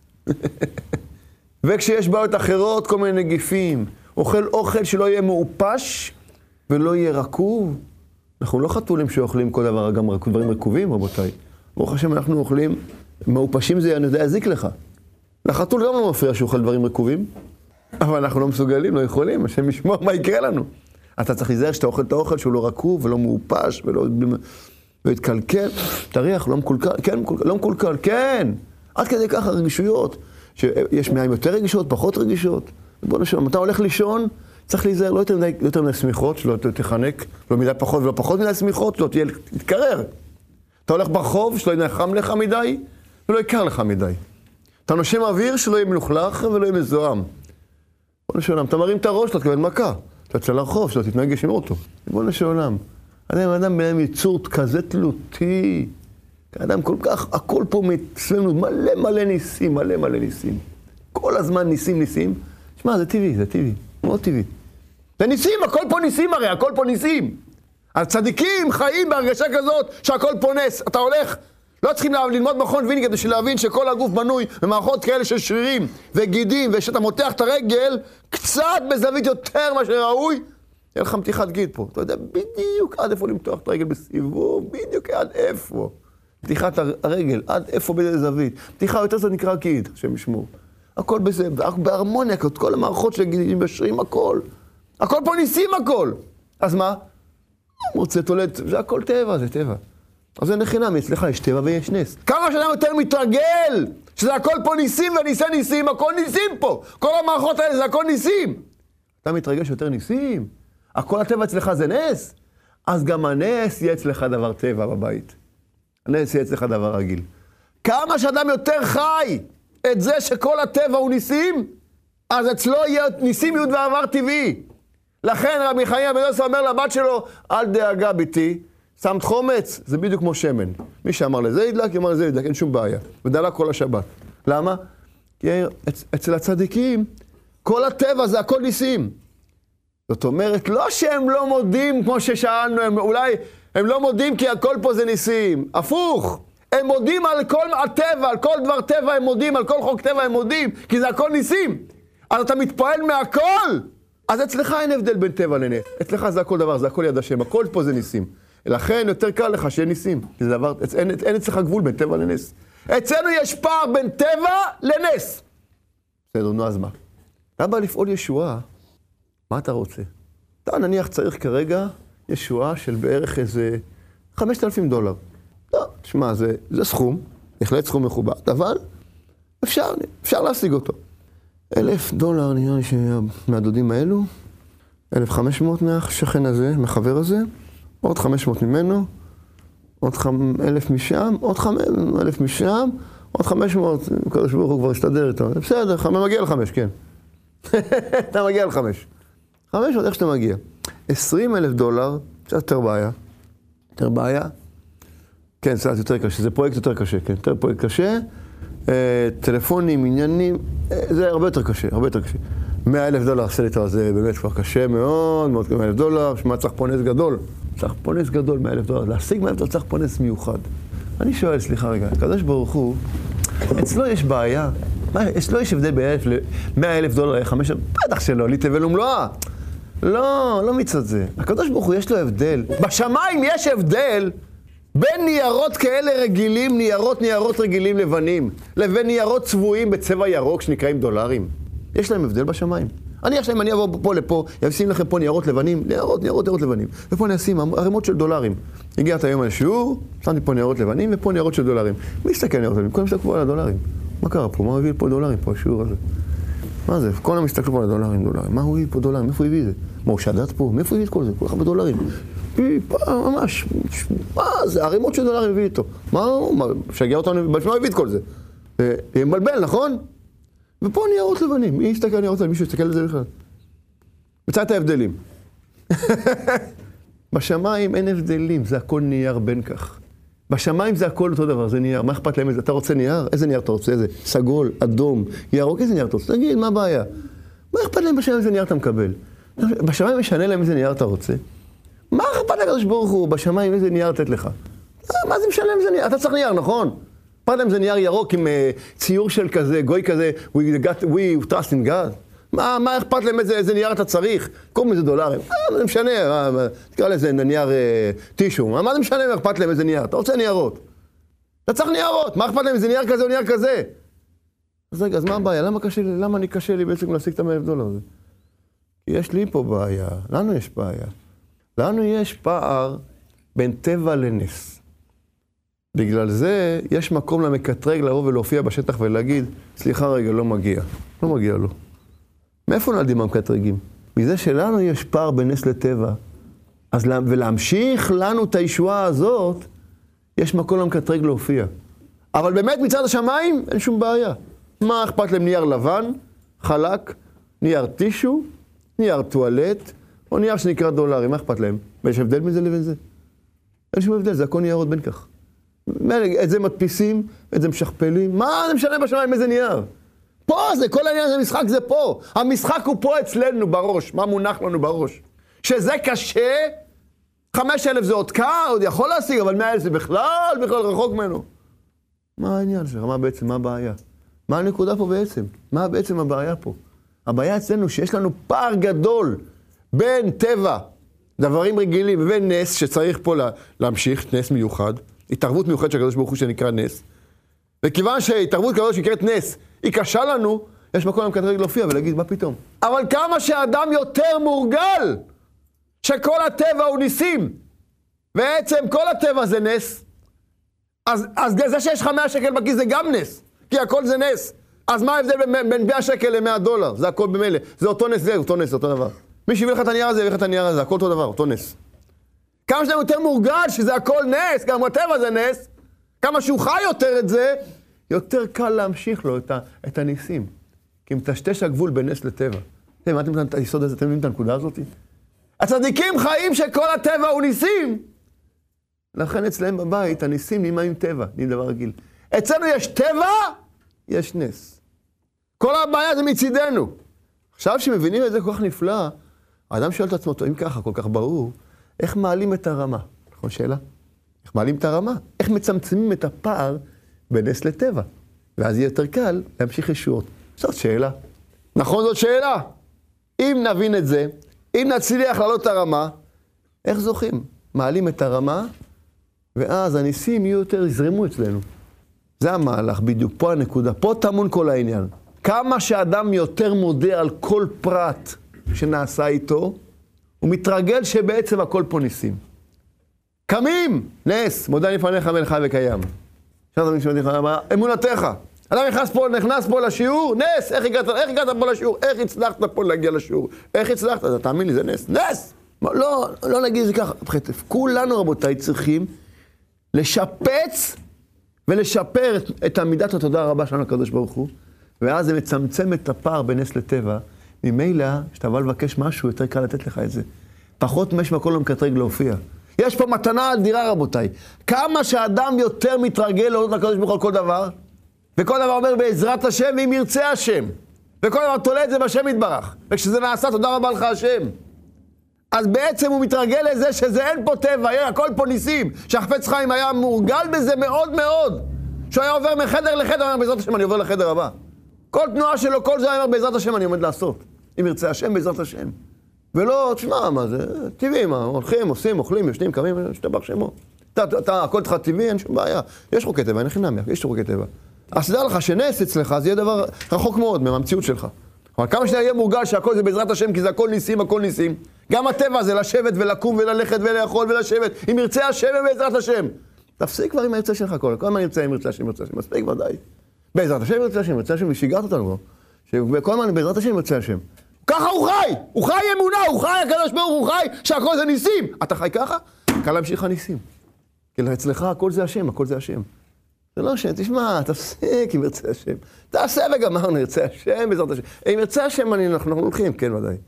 וכשיש בעיות אחרות, כל מיני נגיפים, אוכל אוכל שלא יהיה מעופש ולא יהיה רקוב. אנחנו לא חתולים שאוכלים כל דבר, גם דברים רקובים, רבותיי. ברוך השם, אנחנו אוכלים, מעופשים זה יזיק לך. לחתול גם לא מפריע שאוכל דברים רקובים, אבל אנחנו לא מסוגלים, לא יכולים, השם ישמור מה יקרה לנו. אתה צריך להיזהר שאתה אוכל את האוכל שהוא לא רקוב ולא מעופש ולא... לא יתקלקל, תריח, לא מקולקל, כן, מקולקל, לא מקולקל, כן. עד כדי ככה רגישויות, שיש מים יותר רגישות, פחות רגישות. בוא נשאר, אתה הולך לישון, צריך להיזהר, לא יותר מדי, יותר מדי סמיכות, שלא תחנק, לא מדי פחות ולא פחות מדי סמיכות, שלא תהיה, תתקרר. אתה הולך ברחוב, שלא יהיה חם לך מדי, ולא יקר לך מדי. אתה נושם אוויר, שלא יהיה מלוכלך ולא יהיה מזוהם. בוא נשאר, אתה מרים את הראש, אתה תקבל מכה. אתה יוצא לרחוב, שלא תתנהג עם אוטו. בוא נשאר. אדם, אדם בהם יצור כזה תלותי, אדם כל כך, הכל פה אצלנו מלא מלא ניסים, מלא מלא ניסים. כל הזמן ניסים ניסים. שמע, זה טבעי, זה טבעי, מאוד טבעי. זה ניסים, הכל פה ניסים הרי, הכל פה ניסים. הצדיקים חיים בהרגשה כזאת שהכל פה נס. אתה הולך, לא צריכים ללמוד מכון וינגייט בשביל להבין שכל הגוף בנוי במערכות כאלה של שרירים וגידים, ושאתה מותח את הרגל קצת בזווית יותר מה שראוי, יהיה לך מתיחת גיד פה. אתה יודע בדיוק עד איפה למתוח את הרגל בסיבוב, בדיוק עד איפה. מתיחת הרגל, עד איפה באיזה זווית. מתיחה יותר זה נקרא גיד, השם ישמור. הכל בזה, בהרמוניה, כל המערכות של גידים בשרים, הכל. הכל פה ניסים הכל. אז מה? רוצה תולד, זה הכל טבע, זה טבע. אז זה נכנע, אצלך יש טבע ויש נס. כמה שאדם יותר מתרגל, שזה הכל פה ניסים וניסי ניסים, הכל ניסים פה. כל המערכות האלה זה הכל ניסים. אתה מתרגל שיותר ניסים, הכל הטבע אצלך זה נס, אז גם הנס יהיה אצלך דבר טבע בבית. הנס יהיה אצלך דבר רגיל. כמה שאדם יותר חי את זה שכל הטבע הוא ניסים, אז אצלו יהיה ניסים ועבר טבעי. לכן רבי חנינא בן דוסא אומר לבת שלו, אל דאגה ביתי, שמת חומץ, זה בדיוק כמו שמן. מי שאמר לזה ידלק, אמר לזה ידלק, אין שום בעיה. ודלק כל השבת. למה? כי אצ- אצל הצדיקים, כל הטבע זה הכל ניסים. זאת אומרת, לא שהם לא מודים כמו ששאלנו, הם, אולי הם לא מודים כי הכל פה זה ניסים. הפוך, הם מודים על כל הטבע, על כל דבר טבע הם מודים, על כל חוק טבע הם מודים, כי זה הכל ניסים. אז אתה מתפעל מהכל. אז אצלך אין הבדל בין טבע לנס. אצלך זה הכל דבר, זה הכל יד השם, הכל פה זה ניסים. לכן יותר קל לך שיהיה ניסים. זה דבר, אין, אין אצלך גבול בין טבע לנס. אצלנו יש פער בין טבע לנס. בסדר, נו אז מה? למה לפעול ישועה? מה אתה רוצה? אתה נניח צריך כרגע ישועה של בערך איזה חמשת אלפים דולר. לא, תשמע, זה, זה סכום, בהחלט סכום מכובד, אבל אפשר, אפשר להשיג אותו. אלף דולר נראה לי שמהדודים האלו, אלף וחמש מאות מהשכן הזה, מהחבר הזה, עוד חמש מאות ממנו, עוד חמ... אלף משם, עוד חמש... אלף משם, עוד חמש מאות, קדוש ברוך הוא כבר הסתדר איתו. בסדר, חמש, מגיע לחמש, כן. אתה מגיע לחמש. חמש עוד איך שאתה מגיע. עשרים אלף דולר, קצת יותר בעיה. יותר בעיה. כן, קצת יותר קשה, זה פרויקט יותר קשה, כן, יותר פרויקט קשה. אה, טלפונים, עניינים, אה, זה הרבה יותר קשה, הרבה יותר קשה. מאה אלף דולר עשה לי את זה באמת כבר קשה מאוד, מאוד מאה אלף דולר, שמה צריך פה נס גדול. צריך פה נס גדול, מאה אלף דולר. להשיג מאה אלף דולר צריך פה נס מיוחד. אני שואל, סליחה רגע, הקדוש ברוך הוא, אצלו יש בעיה, מה, אצלו יש הבדל ב-מאה אלף דולר, חמש, בטח שלא, לי תבל ומלואה. לא, לא מצד זה. הקדוש ברוך הוא יש לו הבדל. בשמיים יש הבדל בין ניירות כאלה רגילים, ניירות ניירות רגילים לבנים, לבין ניירות צבועים בצבע ירוק שנקראים דולרים. יש להם הבדל בשמיים. אני עכשיו, אם אני אעבור פה לפה, אשים לכם פה ניירות לבנים, ניירות, ניירות, ניירות לבנים. ופה אני אשים ערימות של דולרים. הגיעת היום על שיעור, שמתי פה ניירות לבנים ופה ניירות של דולרים. מי מסתכל ניירות לבנים? כולם מסתכלו על הדולרים. מה קרה פה? מה הביא פה דולרים פה, השיעור הזה? מה זה? כולם מסתכלו פה על הדולרים, דולרים. מה הוא הביא פה דולרים? איפה הוא הביא את זה? מה, הוא שדד פה? מאיפה הוא הביא את כל זה? כל כך בדולרים. ממש, מה זה? ערימות של דולרים הביא איתו. מה הוא? שגע אותנו, בשביל מה הביא את כל זה? מבלבל, נכון? ופה ניירות לבנים. מי יסתכל על ניירות לבנים? מישהו יסתכל על זה בכלל. מצא את ההבדלים. בשמיים אין הבדלים, זה הכל נייר בין כך. בשמיים זה הכל אותו דבר, זה נייר. מה אכפת להם? אתה רוצה נייר? איזה נייר אתה רוצה? איזה? סגול, אדום, ירוק, איזה נייר אתה רוצה? תגיד, מה הבעיה? מה אכפת להם בשמיים איזה נייר אתה מקבל? בשמיים משנה להם איזה נייר אתה רוצה? מה אכפת לקדוש ברוך הוא בשמיים איזה נייר לתת לך? מה זה משנה להם איזה נייר? אתה צריך נייר, נכון? אכפת להם זה נייר ירוק עם ציור של כזה, גוי כזה, we got, we trust in God. מה, מה אכפת להם איזה, איזה נייר אתה צריך? קוראים לזה דולרים. מה זה משנה? תקרא לזה נייר טישו. מה זה משנה אם אכפת להם איזה נייר? אתה רוצה ניירות. אתה צריך ניירות. מה אכפת להם איזה נייר כזה או נייר כזה? אז רגע, אז מה הבעיה? למה קשה לי, למה אני קשה לי בעצם להשיג את המאה אלף דולר הזה? כי יש לי פה בעיה. לנו יש בעיה. לנו יש פער בין טבע לנס. בגלל זה יש מקום למקטרג לבוא ולהופיע בשטח ולהגיד, סליחה רגע, לא מגיע. לא מגיע לו. מאיפה נולדים המקטרגים? מזה שלנו יש פער בין נס לטבע. אז ולהמשיך לנו את הישועה הזאת, יש מקום למקטרג להופיע. אבל באמת מצד השמיים אין שום בעיה. מה אכפת להם נייר לבן, חלק, נייר טישו, נייר טואלט, או נייר שנקרא דולרים, מה אכפת להם? ויש הבדל מזה לבין זה? אין שום הבדל, זה הכל ניירות בין כך. את זה מדפיסים, את זה משכפלים, מה זה משנה בשמיים איזה נייר? פה זה, כל העניין הזה, המשחק זה פה. המשחק הוא פה אצלנו בראש, מה מונח לנו בראש. שזה קשה, חמש אלף זה עוד קר, עוד יכול להשיג, אבל מאה אלף זה בכלל, בכלל רחוק ממנו. מה העניין שלך? מה בעצם, מה הבעיה? מה הנקודה פה בעצם? מה בעצם הבעיה פה? הבעיה אצלנו שיש לנו פער גדול בין טבע, דברים רגילים, ובין נס שצריך פה לה, להמשיך, נס מיוחד, התערבות מיוחדת של הקדוש ברוך הוא שנקרא נס. וכיוון שהתערבות כזאת שנקראת נס, היא קשה לנו, יש מקום למקטרג להופיע ולהגיד, מה פתאום? אבל כמה שאדם יותר מורגל, שכל הטבע הוא ניסים, בעצם כל הטבע זה נס, אז, אז זה שיש לך מאה שקל בכיס זה גם נס, כי הכל זה נס. אז מה ההבדל בין, בין מאה שקל ל-מאה דולר? זה הכל במילא. זה אותו נס, זה אותו נס, אותו דבר. מי שהביא לך את הנייר הזה, הביא לך את הנייר הזה, הכל אותו דבר, אותו נס. כמה שאתה יותר מורגל שזה הכל נס, גם הטבע זה נס, כמה שהוא חי יותר את זה, יותר קל להמשיך לו את, ה, את הניסים. כי מטשטש הגבול בין נס לטבע. אתם יודעים את היסוד הזה, אתם יודעים את הנקודה הזאת? הצדיקים חיים שכל הטבע הוא ניסים. לכן אצלהם בבית, הניסים נהיים טבע, נהיים דבר רגיל. אצלנו יש טבע, יש נס. כל הבעיה זה מצידנו. עכשיו שמבינים את זה כל כך נפלא, האדם שואל את עצמו, אם ככה, כל כך ברור, איך מעלים את הרמה? נכון שאלה? איך מעלים את הרמה? איך מצמצמים את הפער בין נס לטבע? ואז יהיה יותר קל להמשיך ישועות. זאת שאלה. נכון, זאת שאלה. אם נבין את זה, אם נצליח לעלות את הרמה, איך זוכים? מעלים את הרמה, ואז הניסים יהיו יותר, יזרמו אצלנו. זה המהלך בדיוק, פה הנקודה, פה טמון כל העניין. כמה שאדם יותר מודה על כל פרט שנעשה איתו, הוא מתרגל שבעצם הכל פה ניסים. קמים, נס, מודה לפניך מלך חי וקיים. אמונתך. אדם נכנס פה, נכנס פה לשיעור, נס, איך הגעת, איך הגעת פה לשיעור? איך הצלחת פה להגיע לשיעור? איך הצלחת? תאמין לי, זה נס. נס! לא, לא נגיד את זה ככה. בחטף. כולנו, רבותיי, צריכים לשפץ ולשפר את, את עמידת התודה הרבה שלנו לקדוש ברוך הוא, ואז זה מצמצם את הפער בין נס לטבע. ממילא, שאתה בא לבקש משהו, יותר קל לתת לך את זה. פחות מש מהכל לא מקטרג להופיע. יש פה מתנה אדירה, רבותיי. כמה שאדם יותר מתרגל להודות לקדוש ברוך הוא על כל דבר, וכל דבר אומר בעזרת השם, ואם ירצה השם. וכל דבר תולה את זה בשם יתברך. וכשזה נעשה, תודה רבה לך השם. אז בעצם הוא מתרגל לזה שזה אין פה טבע, הכל פה ניסים. שהחפץ חיים היה מורגל בזה מאוד מאוד. שהוא היה עובר מחדר לחדר, הוא אומר בעזרת השם, אני עובר לחדר הבא. כל תנועה שלו, כל זה היה אומר בעזרת השם, אני עומד לעשות. אם ירצה השם, בעזרת השם. ולא, תשמע, מה זה? טבעי, מה? הולכים, עושים, אוכלים, ישנים, קמים, שתבח שמו. אתה, אתה, הכל תחת טבעי, אין שום בעיה. יש חוקי טבע, אין חינם, יש חוקי טבע. אז תדע לך שנס אצלך, זה יהיה דבר רחוק מאוד מהמציאות שלך. אבל כמה שאתה יהיה מורגל שהכל זה בעזרת השם, כי זה הכל ניסים, הכל ניסים. גם הטבע זה לשבת ולקום וללכת ולאכול ולשבת. אם ירצה השם ובעזרת השם. תפסיק כבר עם הירצה שלך הכל. כל הזמן ירצה, אם ירצה השם, ירצה השם. מספיק ודאי. בעזרת השם, ירצה השם, ירצה השם, ושיגעת אותנו. כל הזמן בעזרת השם, ירצה השם. ככה הוא חי! הוא חי אמונה, הוא חי, הקדוש ברוך הוא חי, שהכל זה ניסים. אתה חי ככה? קל להמשיך הניסים. כי אצלך הכל זה השם, הכל זה השם. זה לא השם, תשמע, תפסיק אם ירצה השם. תעשה וגמרנו, ירצה השם, בעזרת השם. אם ירצה השם, אנחנו הולכים, כן ודאי.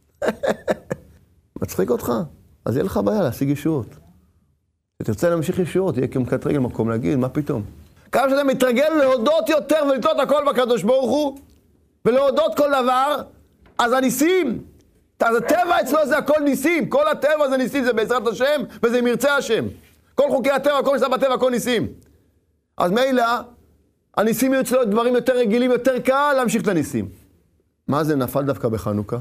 מצחיק אותך? אז יהיה לך בעיה להשיג ישועות. כשתרצה להמשיך ישועות, יהיה כמקט רגל מקום להגיד, מה פתאום? כמה שאתה מתרגל להודות יותר ולתלות הכל בקדוש ברוך הוא, ולהודות כל דבר, אז הניסים, אז הטבע אצלו זה הכל ניסים, כל הטבע זה ניסים, זה בעזרת השם, וזה אם ירצה השם. כל חוקי הטבע, כל נשא בטבע, הכל ניסים. אז מילא, הניסים יהיו אצלו דברים יותר רגילים, יותר קל להמשיך את הניסים. מה זה נפל דווקא בחנוכה?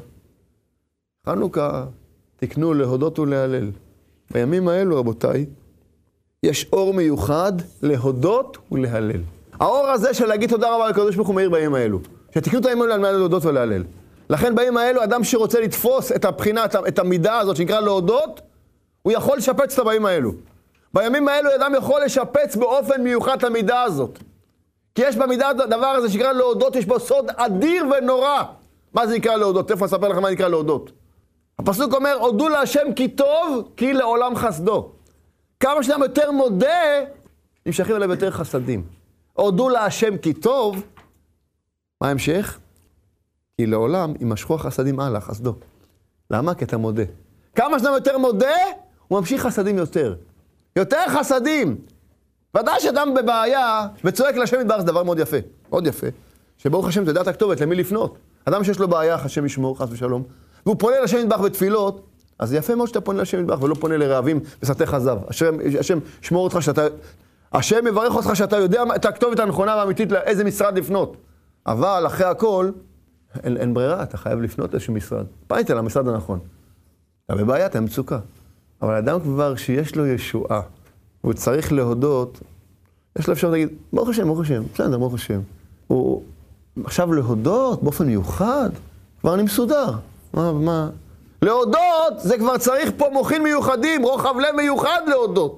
חנוכה, תקנו להודות ולהלל. בימים האלו, רבותיי, יש אור מיוחד להודות ולהלל. האור הזה של להגיד תודה רבה לקדוש ברוך הוא מאיר בימים האלו. שתקנו את הימים האלו על מנת להודות ולהלל. לכן בימים האלו, אדם שרוצה לתפוס את הבחינה, את המידה הזאת שנקרא להודות, הוא יכול לשפץ את הבאים האלו. בימים האלו אדם יכול לשפץ באופן מיוחד את המידה הזאת. כי יש במידה הדבר הזה שנקרא להודות, יש בו סוד אדיר ונורא. מה זה נקרא להודות? תכף אספר לכם מה נקרא להודות. הפסוק אומר, הודו להשם כי טוב, כי לעולם חסדו. כמה שאדם יותר מודה, נמשכים עליו יותר חסדים. הודו להשם כי טוב, מה ההמשך? כי לעולם יימשכו החסדים הלאה, חסדו. למה? כי אתה מודה. כמה שאדם יותר מודה, הוא ממשיך חסדים יותר. יותר חסדים. ודאי שאדם בבעיה, וצועק לשם יתברך, זה דבר מאוד יפה. מאוד יפה. שברוך השם תדע את הכתובת, למי לפנות. אדם שיש לו בעיה, השם ישמור, חס ושלום, והוא פונה לשם יתברך בתפילות, אז זה יפה מאוד שאתה פונה לשם יתברך, ולא פונה לרעבים וסתי חזב. השם, השם שמור אותך שאתה, השם מברך אותך שאתה יודע את הכתובת הנכונה והאמיתית לאיזה משרד לפנות. אבל אחרי הכל, אין, אין ברירה, אתה חייב לפנות לאיזשהו משרד. פנית למשרד הנכון. אתה בבעיה, אתה מצוקה. אבל אדם כבר שיש לו ישועה, הוא צריך להודות, יש לו אפשר להגיד, ברוך השם, ברוך השם, בסדר, ברוך השם. הוא עכשיו להודות באופן מיוחד, כבר אני מסודר. מה, מה? להודות, זה כבר צריך פה מוחין מיוחדים, רוחב לב מיוחד להודות.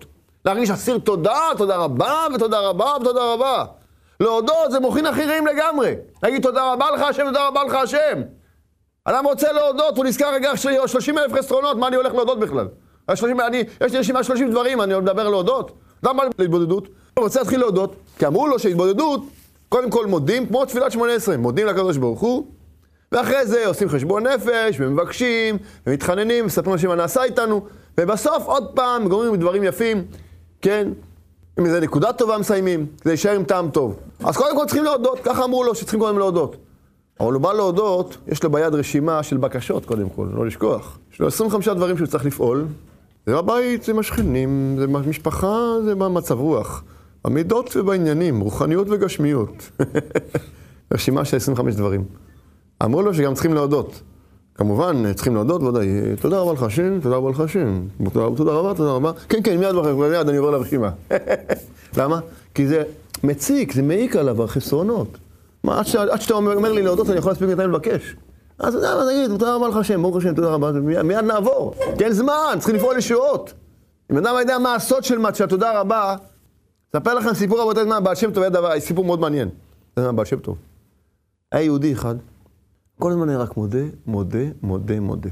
להרגיש אסיר תודה, תודה רבה ותודה רבה ותודה רבה. להודות זה מוכין אחרים לגמרי. להגיד תודה רבה לך השם, תודה רבה לך השם. אדם רוצה להודות, הוא נזכר רגע שלי שלושים אלף חסרונות, מה אני הולך להודות בכלל? שלושים, אני, יש לי רשימה שלושים דברים, אני מדבר להודות. למה להתבודדות? הוא רוצה להתחיל להודות, כי אמרו לו שהתבודדות, קודם כל מודים, כמו תפילת שמונה עשרה, מודים לקדוש ברוך הוא, ואחרי זה עושים חשבון נפש, ומבקשים, ומתחננים, מספרים לשם מה נעשה איתנו, ובסוף עוד פעם גורמים דברים יפים, כן? אם איזה נקודה טובה מסיימים, כדי להישאר עם טעם טוב. אז קודם כל צריכים להודות, ככה אמרו לו שצריכים קודם להודות. אבל הוא בא להודות, יש לו ביד רשימה של בקשות קודם כל, לא לשכוח. יש לו עשרים וחמישה דברים שהוא צריך לפעול. זה בבית, זה משכנים, זה משפחה, זה במצב רוח. המידות ובעניינים, רוחניות וגשמיות. רשימה של עשרים וחמישה דברים. אמרו לו שגם צריכים להודות. כמובן, צריכים להודות, ודאי, תודה רבה לך השם, תודה רבה לך השם. תודה רבה, תודה רבה. כן, כן, מיד מיד אני עובר לרשימה. למה? כי זה מציק, זה מעיק עליו, החסרונות. מה, עד, ש... עד שאתה אומר, אומר לי להודות, אני יכול להספיק מתי לבקש. אז אתה יודע מה, תגיד, תודה רבה לך השם, ברוך השם, תודה רבה, מיד, מיד נעבור. כן, זמן, צריכים לפעול לשעות. אם אדם יודע מה הסוד של מה, תודה רבה, אספר לכם סיפור רבותיי, מה, בעל שם טוב היה דבר, סיפור מאוד מעניין. זה מה, בעל שם טוב. היה יהודי אחד, כל הזמן היה רק מודה, מודה, מודה, מודה.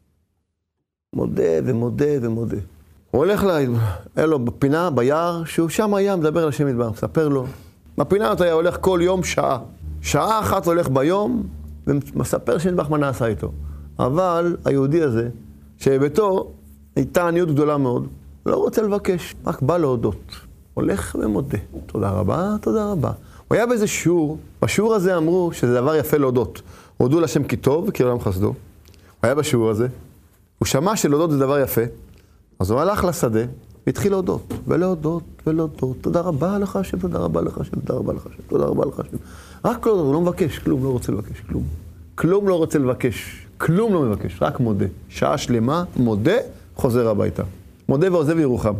מודה ומודה ומודה. הוא הולך לה, היה לו בפינה, ביער, שהוא שם היה מדבר על השם מדבר, מספר לו. בפינה אתה היה הולך כל יום שעה. שעה אחת הולך ביום, ומספר שנדבך מה נעשה איתו. אבל היהודי הזה, שביתו הייתה עניות גדולה מאוד, לא רוצה לבקש, רק בא להודות. הולך ומודה. תודה רבה, תודה רבה. הוא היה באיזה שיעור, בשיעור הזה אמרו שזה דבר יפה להודות. הודו לשם כי טוב, כי עולם חסדו. הוא היה בשיעור הזה, הוא שמע שלהודות זה דבר יפה, אז הוא הלך לשדה, והתחיל להודות, ולהודות, ולהודות. תודה רבה לך השם, תודה רבה לך השם, תודה רבה לך השם, תודה רבה לך השם. רק לא, הוא לא מבקש, כלום, לא רוצה לבקש, כלום. כלום לא רוצה לבקש, כלום לא מבקש, רק מודה. שעה שלמה, מודה, חוזר הביתה. מודה ועוזב ירוחם.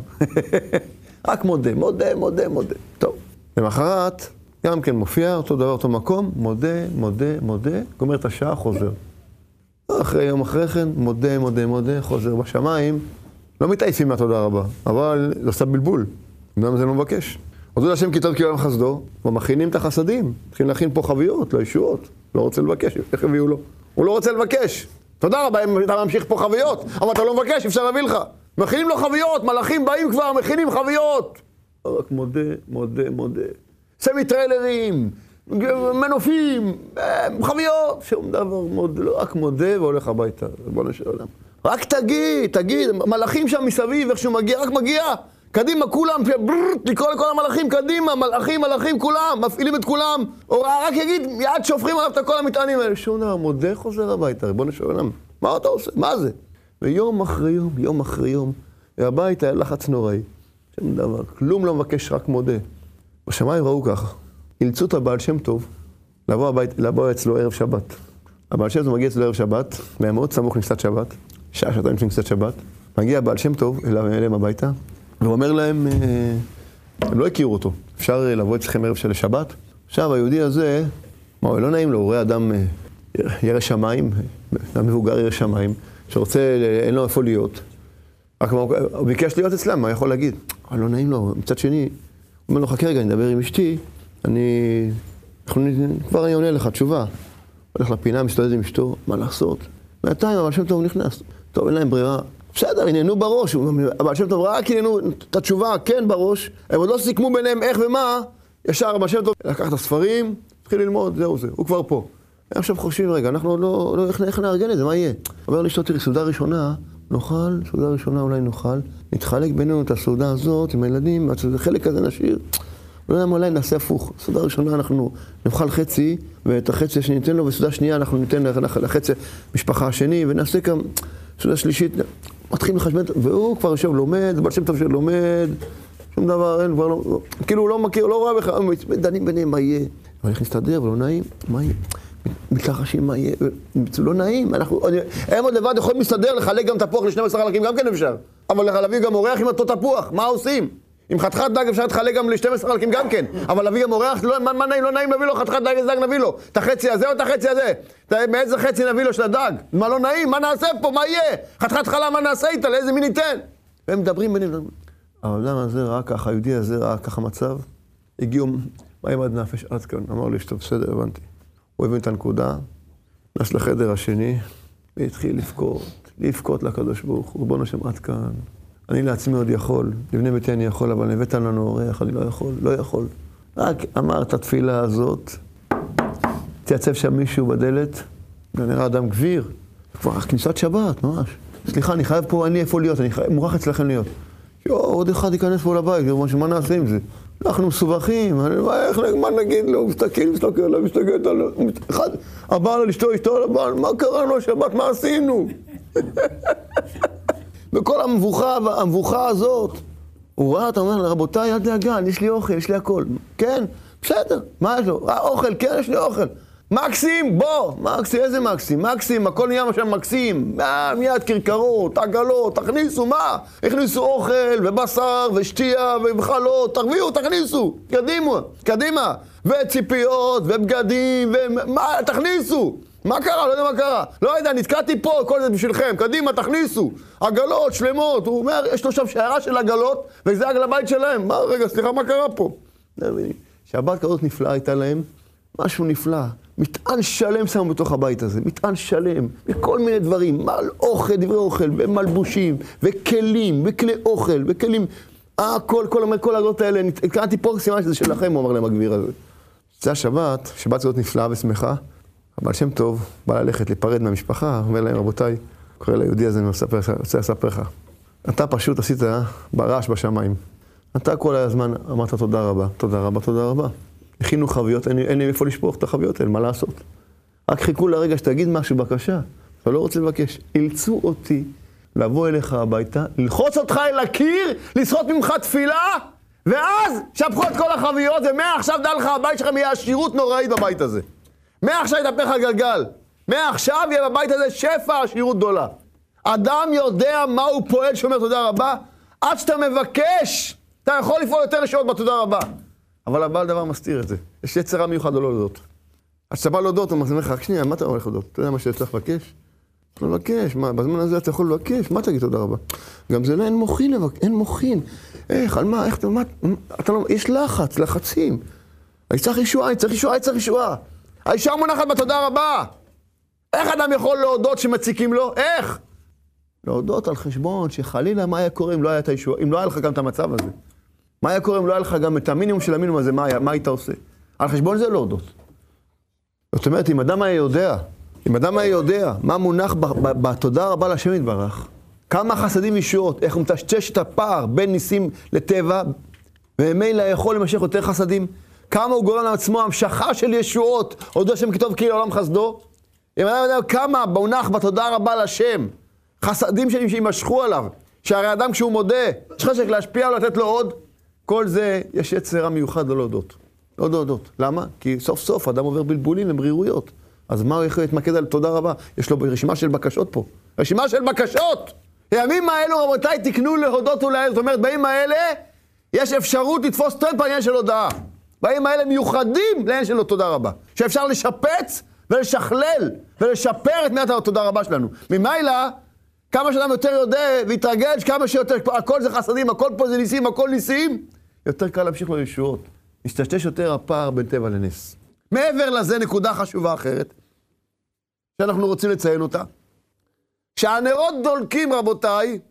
רק מודה, מודה, מודה, מודה. טוב. למחרת, גם כן מופיע, אותו דבר, אותו מקום, מודה, מודה, מודה, גומר את השעה, חוזר. אחרי יום אחרי כן, מודה, מודה, מודה, חוזר בשמיים. לא מתעייפים מהתודה רבה, אבל זה עושה בלבול. גם זה לא מבקש. הודו להשם כי טוב כי עולם חסדו, ומכינים את החסדים. צריכים להכין פה חביות, לא ישועות. לא רוצה לבקש, איך הביאו לו? הוא לא רוצה לבקש. תודה רבה, אם אתה ממשיך פה חביות, אבל אתה לא מבקש, אפשר להביא לך. מכינים לו חביות, מלאכים באים כבר, מכינים חביות. רק מודה, מודה, מודה. סמי טריילרים, מנופים, חביות. שום דבר מודה, לא רק מודה והולך הביתה. בוא נשאר עולם. רק תגיד, תגיד, מלאכים שם מסביב, איך שהוא מגיע, רק מגיע. קדימה, כולם, לקרוא לכל המלאכים, קדימה, מלאכים, מלאכים, כולם, מפעילים את כולם. או רק יגיד, יד שופכים עליו את כל המטענים האלה. שום דבר, מודה חוזר הביתה, ריבונו של עולם. מה אתה עושה? מה זה? ויום אחרי יום, יום אחרי יום, והבית היה לחץ נוראי. שום דבר, כלום לא מבקש, רק מודה. בשמיים ראו כך, אילצו את הבעל שם טוב, לבוא, הבית, לבוא אצלו ערב שבת. הבעל שם טוב מגיע אצלו ערב שבת, והיה מאוד סמוך לכניסת שבת, שעה, שעתיים של כניסת שבת. מגיע הבעל שם טוב אליהם הביתה, והוא אומר להם, הם לא הכירו אותו, אפשר לבוא אצלכם ערב של שבת? עכשיו, היהודי הזה, מה, לא נעים לו, הוא רואה אדם ירא שמיים, אדם מבוגר ירא שמיים, שרוצה, אין לו איפה להיות. רק הוא ביקש להיות אצלם, מה יכול להגיד? אבל לא נעים לו, מצד שני, הוא אומר לו, חכה רגע, אני אדבר עם אשתי, אני... כבר אני עונה לך תשובה. הולך לפינה, מסתובב עם אשתו, מה לעשות? מעתיים, אבל שם טוב נכנס. טוב, אין להם ברירה. בסדר, עניינו בראש, אבל שם טוב רק עניינו את התשובה, כן בראש, הם עוד לא סיכמו ביניהם איך ומה, ישר, אבל שם טוב לקח את הספרים, התחיל ללמוד, זהו זה, הוא כבר פה. הם עכשיו חושבים, רגע, אנחנו לא, לא, איך, איך נארגן את זה, מה יהיה? אומר לאשתו, תראי, סעודה ראשונה, נאכל, סעודה ראשונה אולי נאכל, נתחלק בינינו את הסעודה הזאת עם הילדים, חלק כזה נשאיר, לא יודע מה, אולי נעשה הפוך. סעודה ראשונה אנחנו נאכל חצי, ואת החצי שניתן לו, וסעודה שנייה אנחנו ניתן לחצי משפחה השני, ונעשה כאן סעודה שלישית, מתחיל לחשבן, והוא כבר יושב לומד, בעל שם טוב שלומד, שום דבר, אין כבר לא, כאילו הוא לא מכיר, לא רואה בכלל, דנים ביניהם מה יהיה, אבל איך נסתדר, ולא נעים, מה יהיה? מתלחשים מה יהיה, לא נעים, אנחנו, הם עוד לבד יכולים להסתדר, לחלק גם תפוח ל-שנים עשר חלקים, גם כן אפשר, אבל להביא גם אורח עם אותו תפוח, מה עושים? עם חתיכת דג אפשר להתחלק גם ל-שנים עשר חלקים גם כן, אבל להביא גם אורח, לא, מה, מה נעים, לא נעים להביא לו חתיכת דג, איזה דג נביא לו, את החצי הזה או את החצי הזה, מאיזה חצי נביא לו של הדג, מה לא נעים, מה נעשה פה, מה יהיה, חתיכת חלה, מה נעשה איתה, לאיזה מי ניתן? והם מדברים ביניהם, האדם הזה ראה ככה, היהודי הזה ראה ככה מצב, הגיעו, מה עם עד נפש עד כאן? אמר לי, שטוב, בסדר, הבנתי. הוא הבין את הנקודה, נס לחדר השני, והתחיל לבכות, לבכות לקדוש ברוך הוא, ריבונו שם עד כאן. אני לעצמי עוד יכול, לבני ביתי אני יכול, אבל הבאת לנו אורח, אני לא יכול, לא יכול. רק אמר את התפילה הזאת, תייצב שם מישהו בדלת, נראה אדם גביר, כבר כניסת שבת, ממש. סליחה, אני חייב פה, אני איפה להיות, אני חייב, מוכרח אצלכם להיות. יו, עוד אחד ייכנס פה לבית, מה נעשה עם זה? אנחנו מסובכים, איך, מה נגיד לו? הוא מסתכל, מסתכל עליו, מסתכל עליו, אחד, הבעל על אשתו, אשתו על הבעל, מה קרה לו השבת, מה עשינו? בכל המבוכה, המבוכה הזאת, הוא ראה, אתה אומר, רבותיי, אל דאגה, יש לי אוכל, יש לי הכל. כן, בסדר, מה יש לו? אוכל, כן, יש לי אוכל. מקסים, בוא, מקסים, איזה מקסים? מקסים, הכל נהיה משהו מקסים. אה, מיד קרקרות, עגלות, תכניסו, מה? הכניסו אוכל ובשר ושתייה ובחלות, תרביאו, תכניסו, קדימה, קדימה. וציפיות ובגדים, ומה, תכניסו. מה קרה? לא יודע מה קרה. לא יודע, נתקעתי פה, כל זה בשבילכם, קדימה, תכניסו. עגלות שלמות, הוא אומר, יש לו שם שיירה של עגלות, וזה עגל הבית שלהם. מה, רגע, סליחה, מה קרה פה? שבת כזאת נפלאה הייתה להם, משהו נפלא. מטען שלם שמו בתוך הבית הזה, מטען שלם, וכל מיני דברים, מל אוכל, דברי אוכל, ומלבושים, וכלים, וכלי אוכל, וכלים, אה, כל, כל, כל הגלות האלה, קראתי פה סימן שזה שלכם, הוא אמר להם הגביר הזה. זה השבת, שבת זאת נפלאה ושמחה, אבל שם טוב, בא ללכת, להיפרד מהמשפחה, אומר להם, רבותיי, קורא ליהודי הזה, אני רוצה לספר לך. אתה פשוט עשית ברעש בשמיים. אתה כל הזמן אמרת תודה רבה, תודה רבה, תודה רבה. הכינו חביות, אין, אין לי איפה לשפוך את החביות האלה, מה לעשות? רק חיכו לרגע שתגיד משהו, בבקשה. אתה לא רוצה לבקש. אילצו אותי לבוא אליך הביתה, ללחוץ אותך אל הקיר, לסחוט ממך תפילה, ואז שפכו את כל החביות, ומעכשיו דע לך הבית שלכם יהיה עשירות נוראית בבית הזה. מעכשיו יתהפך הגלגל. מעכשיו יהיה בבית הזה שפע עשירות גדולה. אדם יודע מה הוא פועל שאומר תודה רבה, עד שאתה מבקש, אתה יכול לפעול יותר לשעות בתודה רבה. אבל הבעל דבר מסתיר את זה. יש יצרה מיוחד או לא להודות. אז כשאתה בא להודות, הוא אומר לך, רק שנייה, מה אתה הולך להודות? אתה יודע מה שצריך לבקש? אתה לא לבקש, מה, בזמן הזה אתה יכול לבקש, מה תגיד תודה רבה? גם זה לא, אין מוחין לבקש, אין מוחין. איך, על מה, איך, מה, אתה לא, יש לחץ, לחצים. אני צריך ישועה, אני צריך ישועה, אני צריך ישועה. האישה מונחת בתודה רבה. איך אדם יכול להודות שמציקים לו? איך? להודות על חשבון שחלילה מה היה קורה אם לא היה את הישועה, אם לא היה לך גם את המצב הזה. מה היה קורה אם לא היה לך גם את המינימום של המינימום הזה, מה, היה, מה היית עושה? על חשבון זה לא הודות. זאת אומרת, אם אדם היה יודע, אם אדם היה יודע מה מונח בתודה רבה להשם יתברך, כמה חסדים ישועות, איך הוא מטשטש את הפער בין ניסים לטבע, וממילא יכול למשך יותר חסדים, כמה הוא גורם לעצמו המשכה של ישועות, הודו השם כתוב כאילו עולם חסדו, אם אדם יודע כמה מונח בתודה רבה להשם, חסדים שלי שימשכו עליו, שהרי אדם כשהוא מודה, יש חשק להשפיע או לתת לו עוד, כל זה יש יצרה מיוחד לא להודות. לא להודות. למה? כי סוף סוף אדם עובר בלבולים למרירויות. אז מה הוא יכול להתמקד על תודה רבה? יש לו רשימה של בקשות פה. רשימה של בקשות! הימים האלו, רבותיי, תקנו להודות ולהודות. זאת אומרת, בימים האלה יש אפשרות לתפוס טרמפ העניין של הודעה. בימים האלה מיוחדים לעניין של תודה רבה. שאפשר לשפץ ולשכלל ולשפר את מעט התודה רבה שלנו. ממילא, כמה שאדם יותר יודע והתרגל, כמה שיותר, הכל זה חסדים, הכל פה זה ניסים, הכל ניסים, יותר קל להמשיך לישועות. משתשתש יותר הפער בין טבע לנס. מעבר לזה, נקודה חשובה אחרת, שאנחנו רוצים לציין אותה. כשהנרות דולקים, רבותיי,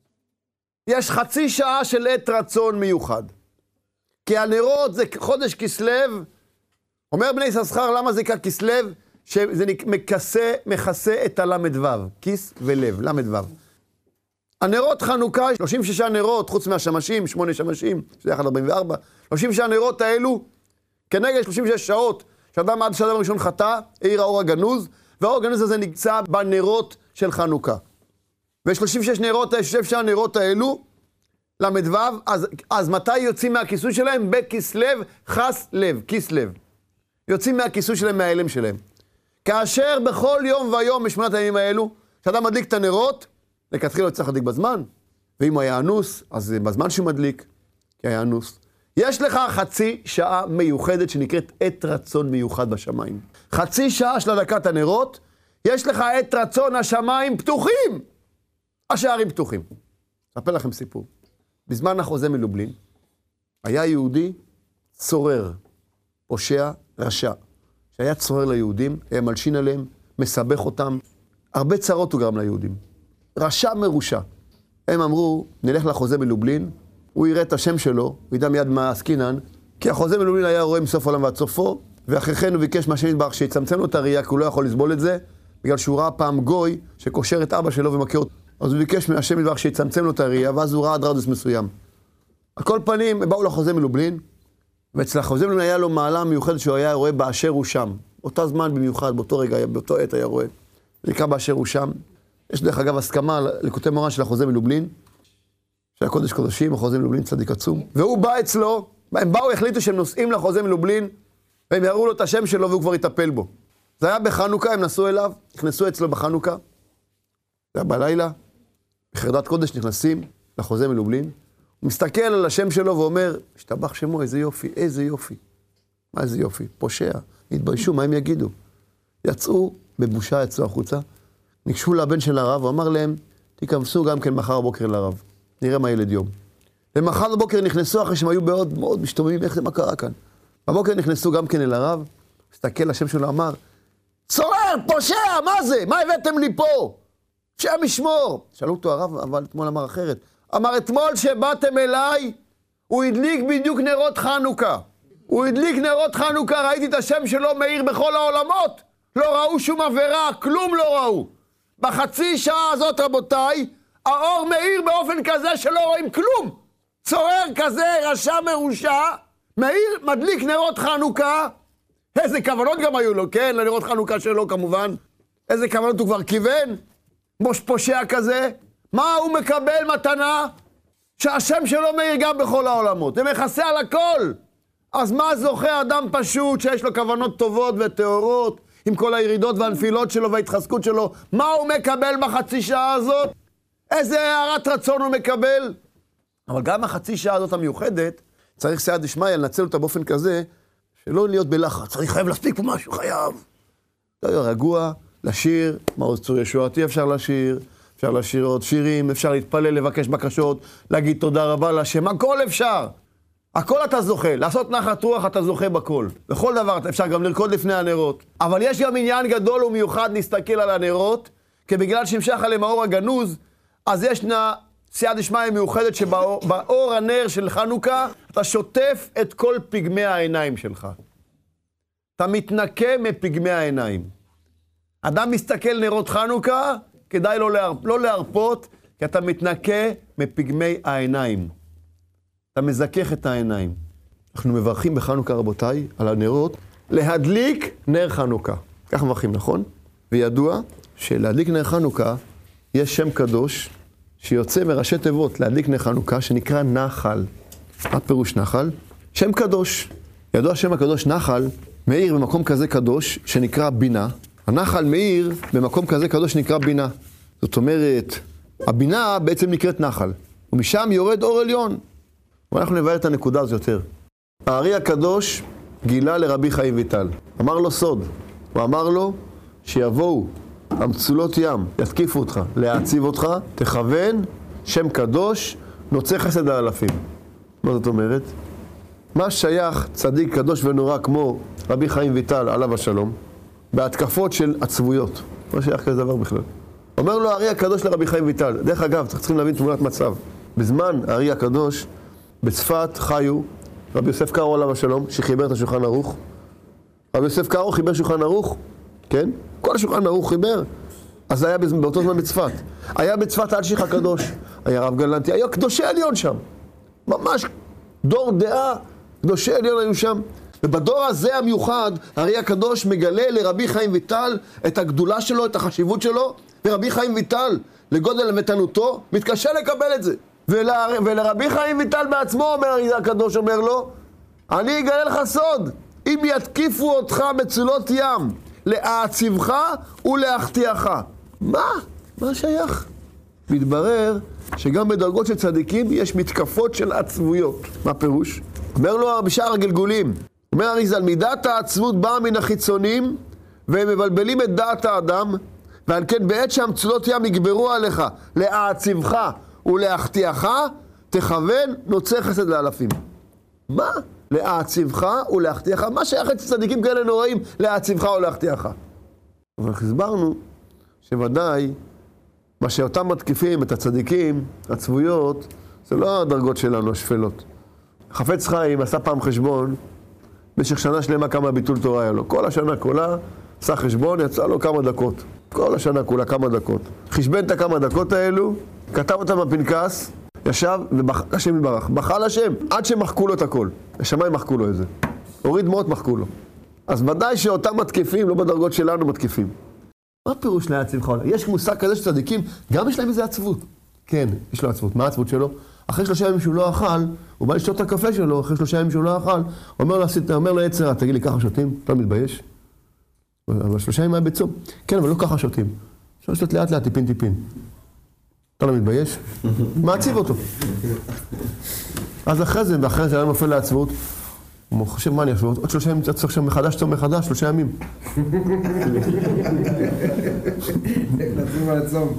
יש חצי שעה של עת רצון מיוחד. כי הנרות זה חודש כסלו, אומר בני יששכר, למה זה כסלו? שזה מכסה, מכסה את הלמד וו, כיס ולב, למד וו. הנרות חנוכה, שלושים ושש נרות, חוץ מהשמשים, שמונה שמשים, שזה אחד ארבעים וארבע, שלושים ושש נרות האלו, כנגד שלושים ושש שעות, שאדם עד שאדם ראשון חטא, העיר האור הגנוז, והאור הגנוז הזה נמצא בנרות של חנוכה. ו-שלושים ושש נרות, שלושים ושש נרות האלו, למד וו, אז, אז מתי יוצאים מהכיסוי שלהם? בכסלו, חס לב, כיס לב. יוצאים מהכיסוי שלהם, מהאלם שלהם. כאשר בכל יום ויום בשמונת הימים האלו, כשאדם מדליק את הנרות, לכתחילה הוא צריך להדליק בזמן, ואם הוא היה אנוס, אז בזמן שהוא מדליק, כי היה אנוס. יש לך חצי שעה מיוחדת שנקראת עת רצון מיוחד בשמיים. חצי שעה של הדלקת הנרות, יש לך עת רצון, השמיים פתוחים. השערים פתוחים. אספר לכם סיפור. בזמן החוזה מלובלין, היה יהודי צורר, פושע, רשע, שהיה צורר ליהודים, היה מלשין עליהם, מסבך אותם, הרבה צרות הוא גרם ליהודים. רשע מרושע. הם אמרו, נלך לחוזה מלובלין, הוא יראה את השם שלו, הוא ידע מיד מה עסקינן, כי החוזה מלובלין היה רואה מסוף עולם ועד סופו, ואחרי כן הוא ביקש מהשם יתברך שיצמצם לו את הראייה, כי הוא לא יכול לסבול את זה, בגלל שהוא ראה פעם גוי שקושר את אבא שלו ומכיר אותו. אז הוא ביקש מהשם יתברך שיצמצם לו את הראייה, ואז הוא ראה עד רדיוס מסוים. על כל פנים, הם באו לחוזה מלובלין, ואצל החוזה מלובלין היה לו מעלה מיוחדת שהוא היה רואה באשר הוא שם. באותה זמן במיוחד, באותו רגע, באותו עת היה רואה. זה נקרא באשר הוא שם. יש דרך אגב הסכמה לקוטי מורן של החוזה מלובלין, של הקודש קודשים, החוזה מלובלין צדיק עצום. והוא בא אצלו, הם באו, החליטו שהם נוסעים לחוזה מלובלין, והם יראו לו את השם שלו והוא כבר יטפל בו. זה היה בחנוכה, הם נסעו אליו, נכנסו אצלו בחנוכה. זה היה בלילה, בחרדת קודש נכנסים לחוזה מלובלין. הוא מסתכל על השם שלו ואומר, השתבח שמו, איזה יופי, איזה יופי. מה איזה יופי? פושע. התביישו, מה הם יגידו? יצאו, בבושה יצאו החוצה, ניגשו לבן של הרב, הוא אמר להם, תיכנסו גם כן מחר בבוקר לרב. נראה מה ילד יום. ומחר בבוקר נכנסו אחרי שהם היו מאוד מאוד משתוממים, איך זה, מה קרה כאן? בבוקר נכנסו גם כן אל הרב, הסתכל לשם שלו, אמר, צורר, פושע, מה זה? מה הבאתם לי פה? שם משמור. שאלו אותו הרב, אבל אתמול אמר אחרת. אמר, אתמול שבאתם אליי, הוא הדליק בדיוק נרות חנוכה. הוא הדליק נרות חנוכה, ראיתי את השם שלו מאיר בכל העולמות. לא ראו שום עבירה, כלום לא ראו. בחצי שעה הזאת, רבותיי, האור מאיר באופן כזה שלא רואים כלום. צורר כזה, רשע מרושע, מאיר, מדליק נרות חנוכה. איזה כוונות גם היו לו, כן? לנרות חנוכה שלו כמובן. איזה כוונות הוא כבר כיוון? מוש פושע כזה. מה הוא מקבל מתנה? שהשם שלו מאיר גם בכל העולמות. זה מכסה על הכל. אז מה זוכה אדם פשוט שיש לו כוונות טובות וטהורות, עם כל הירידות והנפילות שלו וההתחזקות שלו? מה הוא מקבל בחצי שעה הזאת? איזה הערת רצון הוא מקבל? אבל גם החצי שעה הזאת המיוחדת, צריך סייעתא דשמיא לנצל אותה באופן כזה, שלא להיות בלחץ. צריך חייב להספיק פה משהו, חייב. רגוע, לשיר, מעוז צור ישועתי אפשר לשיר, אפשר לשיר עוד שירים, אפשר להתפלל, לבקש בקשות, להגיד תודה רבה להשם, הכל אפשר. הכל אתה זוכה, לעשות נחת רוח אתה זוכה בכל. בכל דבר אפשר גם לרקוד לפני הנרות. אבל יש גם עניין גדול ומיוחד להסתכל על הנרות, כי בגלל שהמשך עליהם האור הגנוז, אז ישנה סייעתא דשמיא מיוחדת שבאור הנר של חנוכה, אתה שוטף את כל פגמי העיניים שלך. אתה מתנקה מפגמי העיניים. אדם מסתכל נרות חנוכה, כדאי לא, להר... לא להרפות, כי אתה מתנקה מפגמי העיניים. אתה מזכך את העיניים. אנחנו מברכים בחנוכה, רבותיי, על הנרות, להדליק נר חנוכה. כך מברכים, נכון? וידוע שלהדליק נר חנוכה, יש שם קדוש, שיוצא מראשי תיבות להדליק נר חנוכה, שנקרא נחל. מה פירוש נחל? שם קדוש. ידוע שם הקדוש נחל, מאיר במקום כזה קדוש, שנקרא בינה. הנחל מאיר במקום כזה קדוש שנקרא בינה. זאת אומרת, הבינה בעצם נקראת נחל. ומשם יורד אור עליון. ואנחנו נבהר את הנקודה הזו יותר. הארי הקדוש גילה לרבי חיים ויטל. אמר לו סוד. הוא אמר לו שיבואו המצולות ים, יתקיפו אותך, להעציב אותך, תכוון, שם קדוש, נוצא חסד האלפים. מה זאת אומרת? מה שייך צדיק קדוש ונורא כמו רבי חיים ויטל, עליו השלום, בהתקפות של עצבויות? מה שייך כזה דבר בכלל? אומר לו הארי הקדוש לרבי חיים ויטל. דרך אגב, צריכים להבין תמונת מצב. בזמן הארי הקדוש, בצפת חיו רבי יוסף קארו עליו השלום, שחיבר את השולחן ערוך. רבי יוסף קארו חיבר שולחן ערוך, כן? כל השולחן ערוך חיבר. אז זה היה באותו זמן בצפת. היה בצפת אלשיך הקדוש, היה רב גלנטי, היה קדושי עליון שם. ממש דור דעה, קדושי עליון היו שם. ובדור הזה המיוחד, הארי הקדוש מגלה לרבי חיים ויטל את הגדולה שלו, את החשיבות שלו, ורבי חיים ויטל, לגודל המתנותו, מתקשה לקבל את זה. ול, ולרבי חיים ויטל בעצמו, אומר הארי הקדוש, אומר לו, אני אגלה לך סוד, אם יתקיפו אותך מצולות ים, להעציבך ולהחטיאך. מה? מה שייך? מתברר שגם בדרגות של צדיקים יש מתקפות של עצבויות. מה פירוש? אומר לו בשאר הגלגולים, אומר אריזל, מידת העצבות באה מן החיצונים, והם מבלבלים את דעת האדם, ועל כן בעת שהמצולות ים יגברו עליך להעציבך ולהחטיאך, תכוון נוצר חסד לאלפים. מה? להעציבך ולהחטיאך. מה שייך אצל צדיקים כאלה נוראים להעציבך ולהחטיאך? אבל הסברנו שוודאי מה שאותם מתקיפים את הצדיקים, הצבויות, זה לא הדרגות שלנו, השפלות. חפץ חיים עשה פעם חשבון, במשך שנה שלמה כמה ביטול תורה היה לו. כל השנה כולה עשה חשבון, יצא לו כמה דקות. כל השנה כולה כמה דקות. חשבן את הכמה דקות האלו, כתב אותם בפנקס, ישב ובכה השם יתברך. בכה לשם, עד שמחקו לו את הכל. השמיים מחקו לו את זה. הוריד דמעות מחקו לו. אז ודאי שאותם מתקיפים, לא בדרגות שלנו מתקיפים. מה פירוש להעציבך? יש מושג כזה שצדיקים, גם יש להם איזה עצבות. כן, יש לו עצבות. מה העצבות שלו? אחרי שלושה ימים שהוא לא אכל, הוא בא לשתות את הקפה שלו, אחרי שלושה ימים שהוא לא אכל, אומר לו, אומר לו יצר, תגיד לי, ככה שותים? אתה מתבייש? אבל שלושה ימים היה בצום. כן, אבל לא ככה שותים. אפשר לשתות לאט לאט, טיפין טיפין. אתה לא מתבייש? מעציב אותו. אז אחרי זה, ואחרי זה היה נופל לעצבות, הוא חושב, מה אני חושב? עוד שלושה ימים צריך שם מחדש, צום מחדש, שלושה ימים. נצאים על הצום.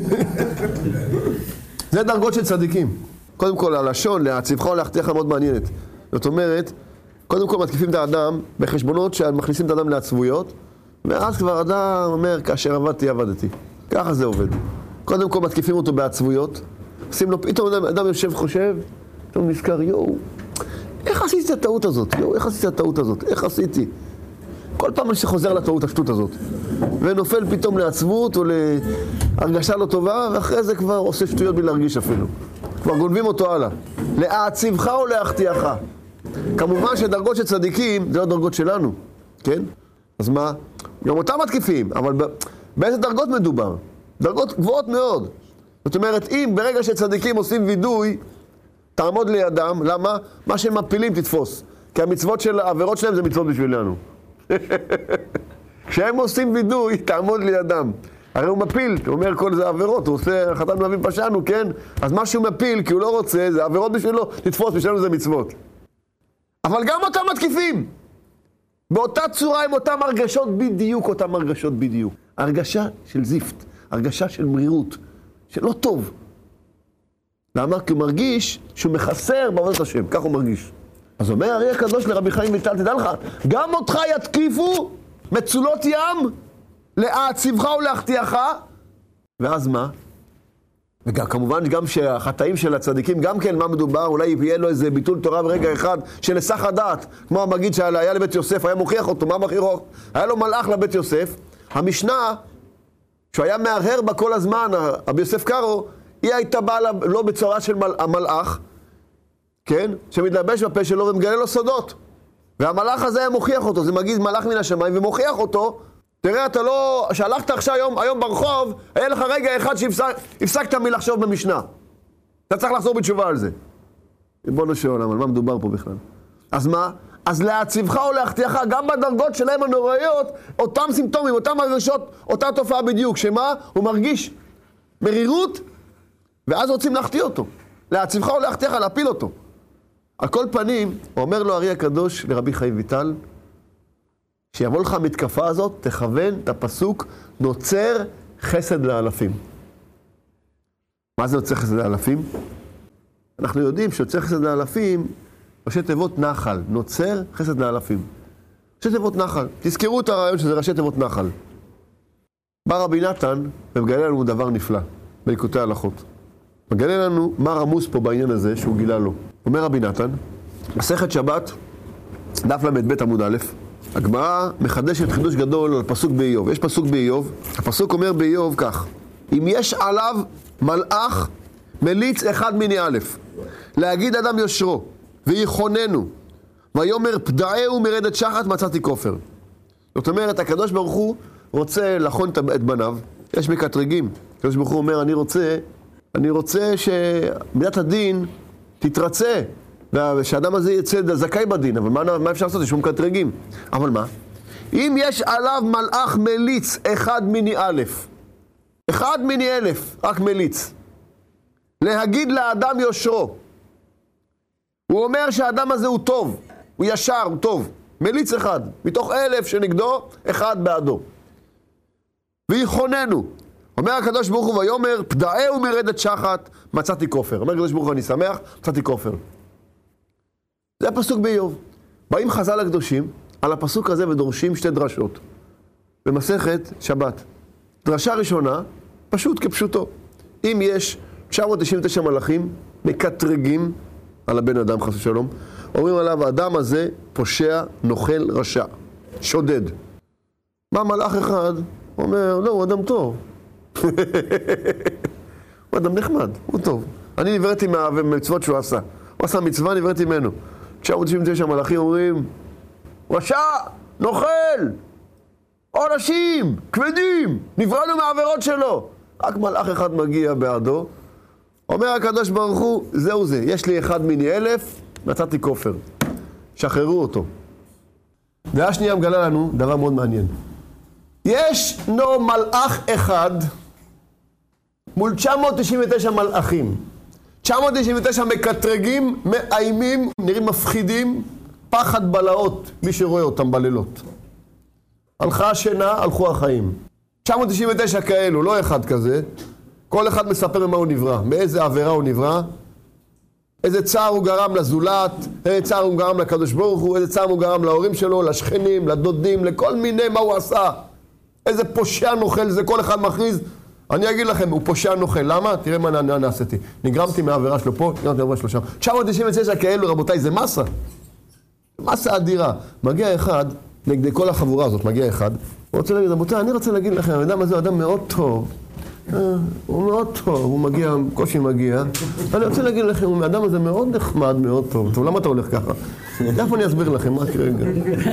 זה דרגות של צדיקים. קודם כל, הלשון, להעציבך או להחטיאך מאוד מעניינת. זאת אומרת, קודם כל מתקיפים את האדם בחשבונות שמכניסים את האדם לעצבויות, ואז כבר אדם אומר, כאשר עבדתי, עבדתי. ככה זה עובד. קודם כל מתקיפים אותו בעצבויות, עושים לו, פתאום אדם, אדם יושב חושב, פתאום נזכר, יואו, איך עשיתי את הטעות הזאת? יואו, איך עשיתי את הטעות הזאת? איך עשיתי? כל פעם אני חוזר לטעות השטות הזאת. ונופל פתאום לעצבות או להרגשה לא טובה, ואחרי זה כבר עושה שטויות בלי להרגיש אפילו. כבר גונבים אותו הלאה. להעציבך או להחטיאך? כמובן שדרגות של צדיקים, זה לא דרגות שלנו, כן? אז מה? גם אותם מתקיפים, אבל באיזה דרגות מדובר? דרגות גבוהות מאוד. זאת אומרת, אם ברגע שצדיקים עושים וידוי, תעמוד לידם, למה? מה שהם מפילים תתפוס. כי המצוות של העבירות שלהם זה מצוות בשבילנו. כשהם עושים וידוי, תעמוד לידם. הרי הוא מפיל, הוא אומר כל זה עבירות, הוא עושה חטאת מלווים פשענו, כן? אז מה שהוא מפיל, כי הוא לא רוצה, זה עבירות בשבילו, תתפוס, בשבילנו זה מצוות. אבל גם אותם מתקיפים. באותה צורה עם אותם הרגשות בדיוק, אותם הרגשות בדיוק. הרגשה של זיפט, הרגשה של מרירות, שלא טוב. למה? כי הוא מרגיש שהוא מחסר בעבודת השם, כך הוא מרגיש. אז אומר הארי הקדוש לרבי חיים ויטל, תדע לך, גם אותך יתקיפו מצולות ים, להעציבך ולהחטיאך, ואז מה? וגם כמובן גם שהחטאים של הצדיקים, גם כן מה מדובר, אולי יהיה לו איזה ביטול תורה ברגע אחד של היסח הדעת, כמו המגיד שהיה לבית יוסף, היה מוכיח אותו, מה מוכיחו? היה לו מלאך לבית יוסף, המשנה, שהוא היה מהרהר בה כל הזמן, רבי יוסף קארו, היא הייתה באה לא בצורה של מל, המלאך, כן? שמתלבש בפה שלו ומגלה לו סודות. והמלאך הזה היה מוכיח אותו, זה מגיד מלאך מן השמיים ומוכיח אותו. תראה, אתה לא, שהלכת עכשיו היום, היום ברחוב, היה לך רגע אחד שהפסקת מלחשוב במשנה. אתה צריך לחזור בתשובה על זה. בוא נשאל עולם, על מה מדובר פה בכלל? אז מה? אז להעציבך או להחטיאך, גם בדרגות שלהם הנוראיות, אותם סימפטומים, אותם הרגשות, אותה תופעה בדיוק, שמה? הוא מרגיש מרירות, ואז רוצים להחטיא אותו. להעציבך או להחטיאך, להפיל אותו. על כל פנים, הוא אומר לו הארי הקדוש לרבי חיים ויטל, שיבוא לך המתקפה הזאת, תכוון את הפסוק, נוצר חסד לאלפים. מה זה נוצר חסד לאלפים? אנחנו יודעים שיוצר חסד לאלפים, ראשי תיבות נחל, נוצר חסד לאלפים. ראשי תיבות נחל, תזכרו את הרעיון שזה ראשי תיבות נחל. בא רבי נתן ומגלה לנו דבר נפלא, בליקוטי ההלכות. מגלה לנו מה רמוס פה בעניין הזה שהוא גילה לו. אומר רבי נתן, מסכת שבת, דף למד עמוד א', הגמרא מחדשת חידוש גדול על פסוק באיוב. יש פסוק באיוב, הפסוק אומר באיוב כך, אם יש עליו מלאך מליץ אחד מיני א', להגיד אדם יושרו, ויחוננו, ויאמר פדאהו מרדת שחת מצאתי כופר. זאת אומרת, הקדוש ברוך הוא רוצה לחון את בניו, יש מקטרגים. הקדוש ברוך הוא אומר, אני רוצה, אני רוצה שמידת הדין תתרצה, ושהאדם הזה יצא זכאי בדין, אבל מה, מה אפשר לעשות? יש שם קטרגים. אבל מה? אם יש עליו מלאך מליץ אחד מיני א', אחד מיני אלף, רק מליץ, להגיד לאדם יושרו, הוא אומר שהאדם הזה הוא טוב, הוא ישר, הוא טוב, מליץ אחד, מתוך אלף שנגדו, אחד בעדו. ויחוננו, אומר הקדוש ברוך הוא ויאמר, פדאהו מרדת שחת, מצאתי כופר. אומר הקדוש ברוך הוא, אני שמח, מצאתי כופר. זה הפסוק באיוב. באים חז"ל הקדושים על הפסוק הזה ודורשים שתי דרשות. במסכת שבת. דרשה ראשונה, פשוט כפשוטו. אם יש תשע מאות תשעים ותשע מלאכים, מקטרגים על הבן אדם חס ושלום, אומרים עליו, האדם הזה פושע, נוכל, רשע, שודד. מה מלאך אחד אומר, לא, הוא אדם טוב. הוא אדם נחמד, הוא טוב. אני נבראתי מהמצוות שהוא עשה. הוא עשה מצווה, נבראתי ממנו. תשע מאות תשעים ותשע מלאכים אומרים, רשע, נוכל, עונשים, כבדים, נבראנו מהעבירות שלו. רק מלאך אחד מגיע בעדו, אומר הקדוש ברוך הוא, זהו זה, יש לי אחד מיני אלף, מצאתי כופר. שחררו אותו. דעה שנייה מגלה לנו דבר מאוד מעניין. ישנו מלאך אחד מול תשע מאות תשעים ותשע מלאכים. תשע מאות תשעים ותשע מקטרגים, מאיימים, נראים מפחידים, פחד בלעות, מי שרואה אותם בלילות. הלכה השינה, הלכו החיים. תשע מאות תשעים ותשע כאלו, לא אחד כזה. כל אחד מספר ממה הוא נברא, מאיזה עבירה הוא נברא, איזה צער הוא גרם לזולת, איזה צער הוא גרם לקדוש ברוך הוא, איזה צער הוא גרם להורים שלו, לשכנים, לדודים, לכל מיני מה הוא עשה. איזה פושע נוכל, זה כל אחד מכריז. אני אגיד לכם, הוא פושע נוכל, למה? תראה מה נעשיתי. נגרמתי מהעבירה שלו פה, נגרמתי מהעבירה שלו שם. תשע מאות תשעים ותשע כאלו, רבותיי, זה מסה. מסה אדירה. מגיע אחד, נגד כל החבורה הזאת, מגיע אחד, הוא רוצה להגיד, רבותיי, אני רוצה להגיד לכם, האדם הזה הוא אדם מאוד טוב. הוא מאוד טוב, הוא מגיע, קושי מגיע. אני רוצה להגיד לכם, האדם הזה מאוד נחמד, מאוד טוב. טוב, למה אתה הולך ככה? איפה אני אסביר לכם, רק רגע.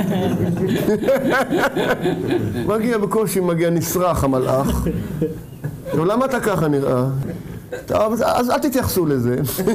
מגיע בקושי, מגיע נסרח המלאך. טוב, למה אתה ככה נראה? טוב, אז אל תתייחסו לזה.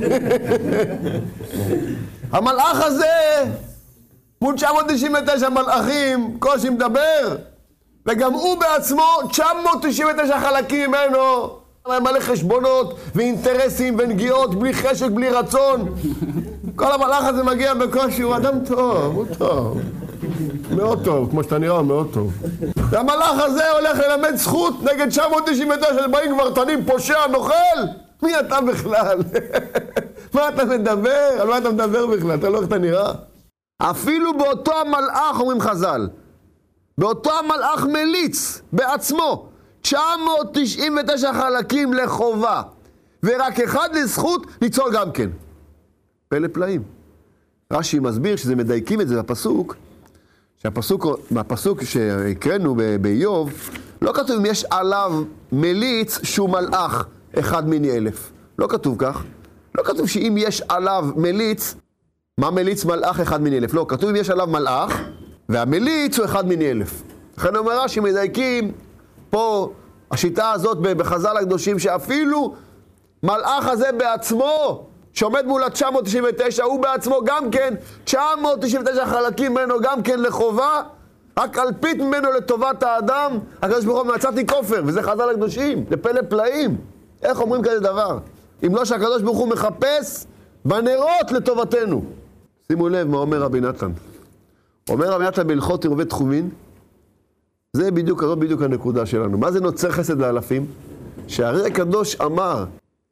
המלאך הזה, מול תשע מאות תשעים ותשע מלאכים, קושי מדבר. וגם הוא בעצמו, תשע מאות תשעים ותשע חלקים ממנו, מלא חשבונות ואינטרסים ונגיעות, בלי חשק, בלי רצון. כל המלאך הזה מגיע בקושי, הוא אדם טוב, הוא טוב. מאוד טוב, כמו שאתה נראה, מאוד טוב. והמלאך הזה הולך ללמד זכות נגד תשע מאות תשעים ותשע, שבאים כבר תנים, פושע, נוכל. מי אתה בכלל? מה אתה מדבר? על מה אתה מדבר בכלל? אתה לא איך אתה נראה? אפילו באותו המלאך, אומרים חז"ל, באותו המלאך מליץ בעצמו תשע מאות תשעים ותשע חלקים לחובה ורק אחד לזכות ליצור גם כן. פלא פלאים. רש"י מסביר שזה מדייקים את זה בפסוק, שהפסוק, מהפסוק שהקראנו באיוב, לא כתוב אם יש עליו מליץ שהוא מלאך אחד מיני אלף. לא כתוב כך. לא כתוב שאם יש עליו מליץ, מה מליץ מלאך אחד מיני אלף? לא, כתוב אם יש עליו מלאך, והמליץ הוא אחד מיני אלף. לכן אומר רש"י מדייקים פה השיטה הזאת בחז"ל הקדושים, שאפילו מלאך הזה בעצמו, שעומד מול ה-תשע מאות תשעים ותשע, הוא בעצמו גם כן, תשע מאות תשעים ותשע חלקים ממנו גם כן לחובה, רק אלפית ממנו לטובת האדם, הקדוש ברוך הוא מצאתי כופר, וזה חז"ל הקדושים, לפלא פלאים. איך אומרים כזה דבר? אם לא שהקדוש ברוך הוא מחפש בנרות לטובתנו. שימו לב מה אומר רבי נתן. אומר רבי נתן בהלכות עירובי תחומין, זה בדיוק, זאת בדיוק הנקודה שלנו. מה זה נוצר חסד לאלפים? שהרי הקדוש אמר,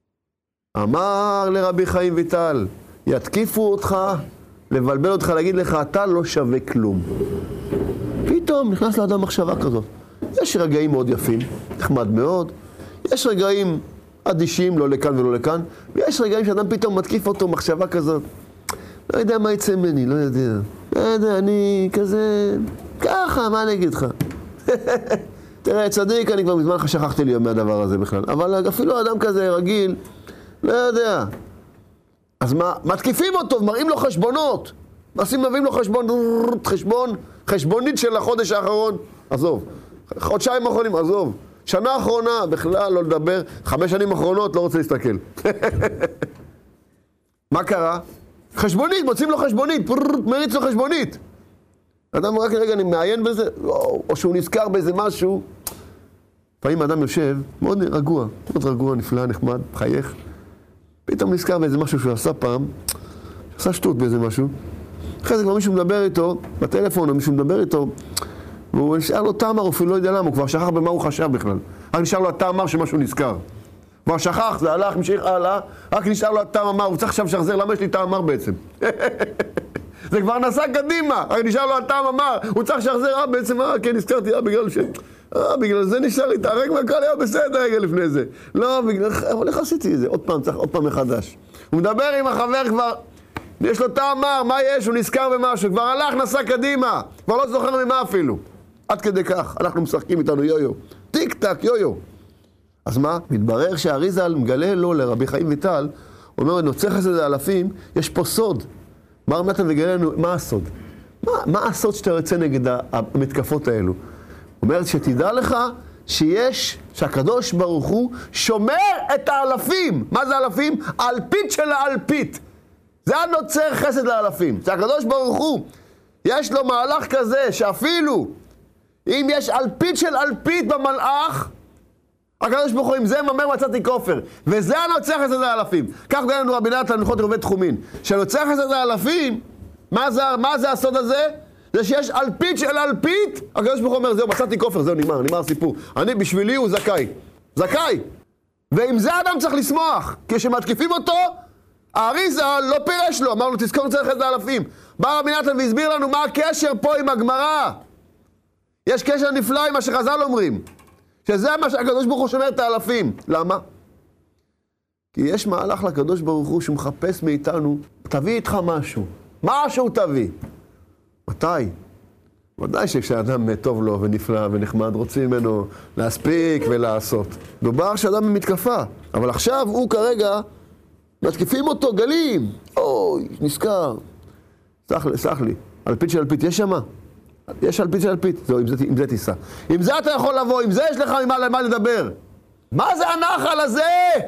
אמר לרבי חיים ויטל, יתקיפו אותך, לבלבל אותך, להגיד לך, אתה לא שווה כלום. פתאום נכנס לאדם מחשבה כזאת. יש רגעים מאוד יפים, נחמד מאוד, יש רגעים אדישים, לא לכאן ולא לכאן, ויש רגעים שאדם פתאום מתקיף אותו מחשבה כזאת. לא יודע מה יצא ממני, לא יודע. לא יודע, אני כזה, ככה, מה אני אגיד לך? תראה, צדיק, אני כבר מזמן שכחתי לי מהדבר הזה בכלל. אבל אפילו אדם כזה רגיל, לא יודע. אז מה, מתקיפים אותו, מראים לו חשבונות. עושים, מביאים לו חשבון, חשבון, חשבונית של החודש האחרון. עזוב. חודשיים האחרונים, עזוב. שנה האחרונה, בכלל לא לדבר. חמש שנים האחרונות, לא רוצה להסתכל. מה קרה? חשבונית, מוצאים לו חשבונית, מריץ לו חשבונית. אדם רק רגע, אני מעיין בזה, או, או שהוא נזכר באיזה משהו. פעמים אדם יושב, מאוד רגוע, מאוד רגוע, נפלא, נחמד, חייך. פתאום נזכר באיזה משהו שהוא עשה פעם, עשה שטות באיזה משהו. אחרי זה כבר מישהו מדבר איתו, בטלפון, או מישהו מדבר איתו, והוא נשאר לו תאמר, הוא אפילו לא יודע למה, הוא כבר שכח במה הוא חשב בכלל. רק נשאר לו התאמר שמשהו נזכר. כבר שכח, זה הלך, המשיך הלאה, רק נשאר לו הטעם המר, הוא צריך עכשיו לשחזר, למה יש לי טעם המר בעצם? זה כבר נסע קדימה, רק נשאר לו הטעם המר, הוא צריך לשחזר, אה, בעצם, אה, כן, הזכרתי, אה, בגלל ש... אה, בגלל זה נשאר לי, תהרג מהקהל היה בסדר רגע לפני זה. לא, בגלל... אבל איך עשיתי את זה? עוד פעם, צריך עוד פעם מחדש. הוא מדבר עם החבר כבר, יש לו טעם מר, מה יש? הוא נזכר במשהו, כבר הלך, נסע קדימה, כבר לא זוכר ממה אפילו. עד כדי כך, אנחנו משחקים איתנו יו-יו. טיק טק, יו-יו. אז מה? מתברר שהאריזל מגלה לו לרבי חיים ויטל, הוא אומר, נוצר חסד לאלפים, יש פה סוד. מר נתן מגלה לנו, מה הסוד? מה, מה הסוד שאתה יוצא נגד המתקפות האלו? הוא אומר, שתדע לך שיש, שהקדוש ברוך הוא שומר את האלפים. מה זה אלפים? אלפית של האלפית. זה הנוצר חסד לאלפים. שהקדוש ברוך הוא, יש לו מהלך כזה, שאפילו אם יש אלפית של אלפית במלאך, הקדוש ברוך הוא, עם זה ממר מצאתי כופר. וזה הנוצר חסד לאלפים. כך גם לנו רבי נתן הלכות רובי תחומין. שנוצר חסד לאלפים, מה זה, מה זה הסוד הזה? זה שיש אלפית של אלפית, הקדוש ברוך הוא אומר, זהו, מצאתי כופר, זהו, נגמר, נגמר הסיפור. אני, בשבילי הוא זכאי. זכאי. ועם זה אדם צריך לשמוח. כי כשמתקיפים אותו, האריזל לא פירש לו, אמר לו, תזכור נוצר חסד לאלפים. בא רבי נתן והסביר לנו מה הקשר פה עם הגמרא. יש קשר נפלא עם מה שחז"ל אומרים. שזה מה שהקדוש ברוך הוא שומר את האלפים. למה? כי יש מהלך לקדוש ברוך הוא שהוא מחפש מאיתנו, תביא איתך משהו. משהו תביא. מתי? ודאי שכשאדם טוב לו ונפלא ונחמד, רוצים ממנו להספיק ולעשות. דובר שאדם במתקפה, אבל עכשיו הוא כרגע, מתקיפים אותו גלים. אוי, נזכר. סלח לי, סלח לי. אלפית של אלפית, יש שמה? יש אלפית של אלפית. זהו, עם זה, עם זה תיסע. עם זה אתה יכול לבוא, עם זה יש לך ממה, מה לדבר. מה זה הנחל הזה?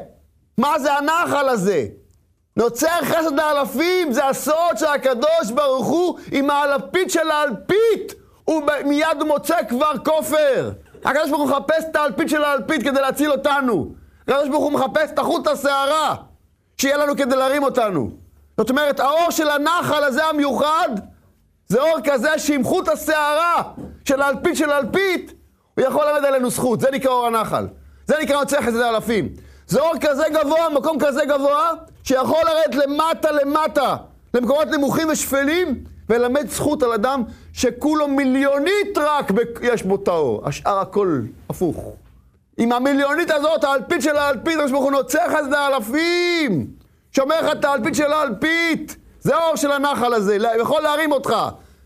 מה זה הנחל הזה? נוצר חסד לאלפים, זה הסוד שהקדוש ברוך הוא עם האלפית של האלפית, ומיד הוא מוצא כבר כופר. הקדוש ברוך הוא מחפש את האלפית של האלפית כדי להציל אותנו. הקדוש ברוך הוא מחפש את החוט השערה, שיהיה לנו כדי להרים אותנו. זאת אומרת, האור של הנחל הזה המיוחד, זה אור כזה שעם חוט השערה של האלפית של האלפית, הוא יכול ללמד עלינו זכות. זה נקרא אור הנחל. זה נקרא נוצר חסד לאלפים. זה אור כזה גבוה, מקום כזה גבוה, שיכול לרדת למטה למטה, למקומות נמוכים ושפלים, ולמד זכות על אדם שכולו מיליונית רק יש בו את האור. השאר הכל הפוך. עם המיליונית הזאת, האלפית של האלפית, הקדוש ברוך הוא נוצר חסד לאלפים. שומר לך את האלפית של האלפית. זה האור של הנחל הזה, יכול להרים אותך.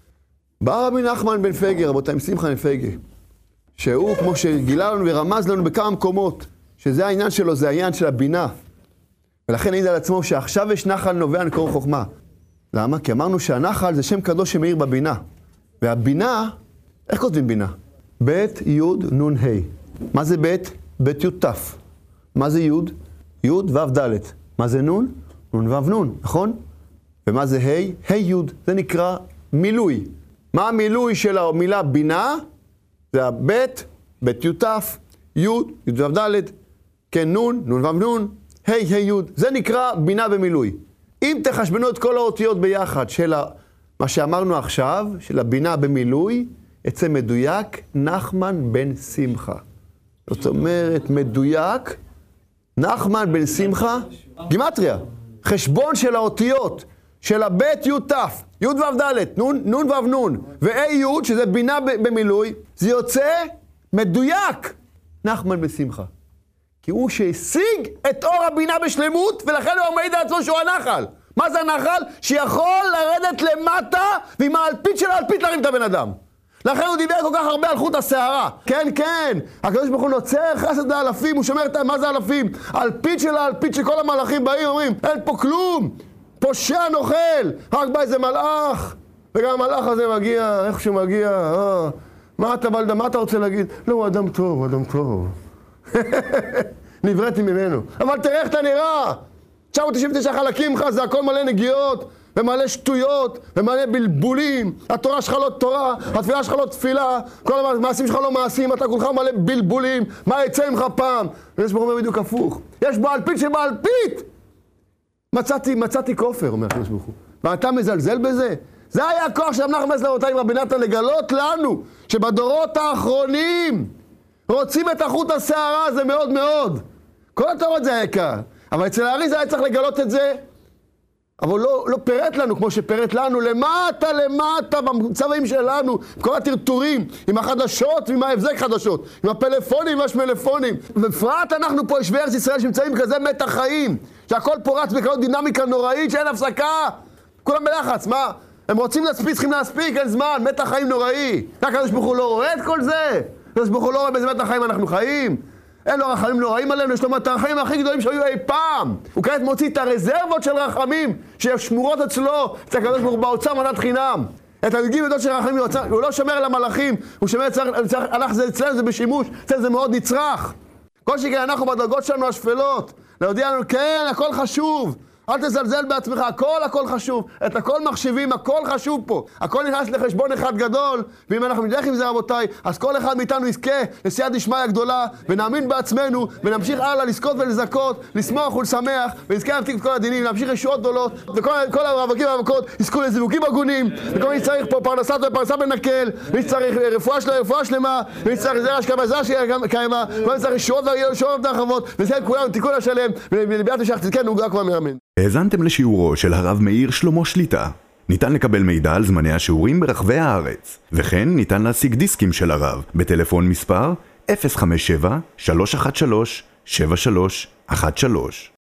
בא רבי נחמן בן פגה, רבותיי, עם שמחה בן פגה, שהוא כמו שגילה לנו ורמז לנו בכמה מקומות, שזה העניין שלו, זה העניין של הבינה. ולכן העיד על עצמו שעכשיו יש נחל נובע מקור חוכמה. למה? כי אמרנו שהנחל זה שם קדוש שמאיר בבינה. והבינה, איך כותבים בינה? בית יוד נון ה'. מה זה בית? בית יוד תף. מה זה יוד? יוד וו ד'. מה זה נון? נון וו נון, נכון? ומה זה ה'? ה' יוד. זה נקרא מילוי. מה המילוי של המילה בינה? זה הבית, בית יוד תף, יוד, יוד וו ד'. כן, נון, נון וו נון. היי, היי יוד, זה נקרא בינה במילוי. אם תחשבנו את כל האותיות ביחד של מה שאמרנו עכשיו, של הבינה במילוי, יצא מדויק נחמן בן שמחה. זאת אומרת, מדויק, נחמן בן שמחה, גימטריה, חשבון של האותיות, של הבית יוד תף, יוד וו ד', נון, נון וו נון, ואי יוד, שזה בינה במילוי, זה יוצא מדויק, נחמן בן שמחה. כי הוא שהשיג את אור הבינה בשלמות, ולכן הוא עומד על עצמו שהוא הנחל. מה זה הנחל? שיכול לרדת למטה, ועם האלפית של האלפית להרים את הבן אדם. לכן הוא דיבר כל כך הרבה על חוט השערה. כן, כן, הקדוש ברוך הוא נוצר חסד לאלפים, הוא שומר את מה זה אלפים? האלפית של האלפית שכל המלאכים באים, אומרים, אין פה כלום, פושע נוכל, רק בא איזה מלאך, וגם המלאך הזה מגיע, איך שהוא מגיע, אה, מה אתה בלדה, מה אתה רוצה להגיד? לא, הוא אדם טוב, הוא אדם טוב. נבראתי ממנו. אבל תראה איך אתה נראה. תשע מאות תשעים ותשע חלקים לך, זה הכל מלא נגיעות, ומלא שטויות, ומלא בלבולים. התורה שלך לא תורה, התפילה שלך לא תפילה, כל המעשים שלך לא מעשים, אתה כולך מלא בלבולים. מה יצא ממך פעם? ויש ברוך הוא בדיוק הפוך. יש בו אלפית שבאלפית. מצאתי, מצאתי כופר, אומר הקדוש ברוך הוא. ואתה מזלזל בזה? זה היה הכוח של מנחם מסלר אותה עם רבי נתן לגלות לנו, שבדורות האחרונים רוצים את החוט השערה הזה מאוד מאוד. כל התורות זה העיקר. אבל אצל האריזה היה צריך לגלות את זה, אבל לא, לא פירט לנו, כמו שפירט לנו, למטה, למטה, בצבעים שלנו, כל הטרטורים, עם החדשות ועם ההבזק חדשות, עם הפלאפונים והשמלפונים. בפרט אנחנו פה יושבי ארץ ישראל שנמצאים כזה מתח חיים, שהכל פורץ בכזאת דינמיקה נוראית שאין הפסקה. כולם בלחץ, מה? הם רוצים להספיק, צריכים להספיק, אין זמן, מתח חיים נוראי. רק הקדוש ברוך הוא לא רואה את כל זה? הקדוש ברוך הוא לא רואה באיזה מתח חיים אנחנו חיים? אין לו רחמים נוראים עלינו, יש לו את הרחמים הכי גדולים שהיו אי פעם. הוא כעת מוציא את הרזרבות של רחמים ששמורות אצלו, את הקדוש ברוך הוא באוצר מנת חינם. את היגים ודות של רחמים, הוא לא שומר על המלאכים, הוא שומר, אנחנו זה אצלנו, זה בשימוש, אצלנו זה מאוד נצרך. כל שכן אנחנו בדרגות שלנו השפלות, להודיע לנו, כן, הכל חשוב. אל תזלזל בעצמך, הכל הכל חשוב, את הכל מחשיבים, הכל חשוב פה, הכל נכנס לחשבון אחד גדול, ואם אנחנו נלך עם זה רבותיי, אז כל אחד מאיתנו יזכה לסייעתא דשמיא גדולה, ונאמין בעצמנו, ונמשיך הלאה לזכות ולזכות, לשמוח ולשמח, ונזכה להמתיק את כל הדינים, להמשיך ישועות גדולות, וכל הרווקים והרווקות יזכו לזיווגים הגונים, וכל מי שצריך פה פרנסה ופרנסה בנקל, מי שצריך רפואה שלו, רפואה שלמה, מי שצריך זרע שקמה, זרע שקמה, כל מי שצריך ישועות והרחבות, וזה כולנו תיקון השלם, ולביאת השח תזכנו וגע כבר מאמן. האזנתם לשיעורו של הרב מאיר שלמה שליט"א. ניתן לקבל מידע על זמני השיעורים ברחבי הארץ, וכן ניתן להשיג דיסקים של הרב בטלפון מספר אפס חמש שבע שלוש אחת שלוש שבע שלוש אחת שלוש.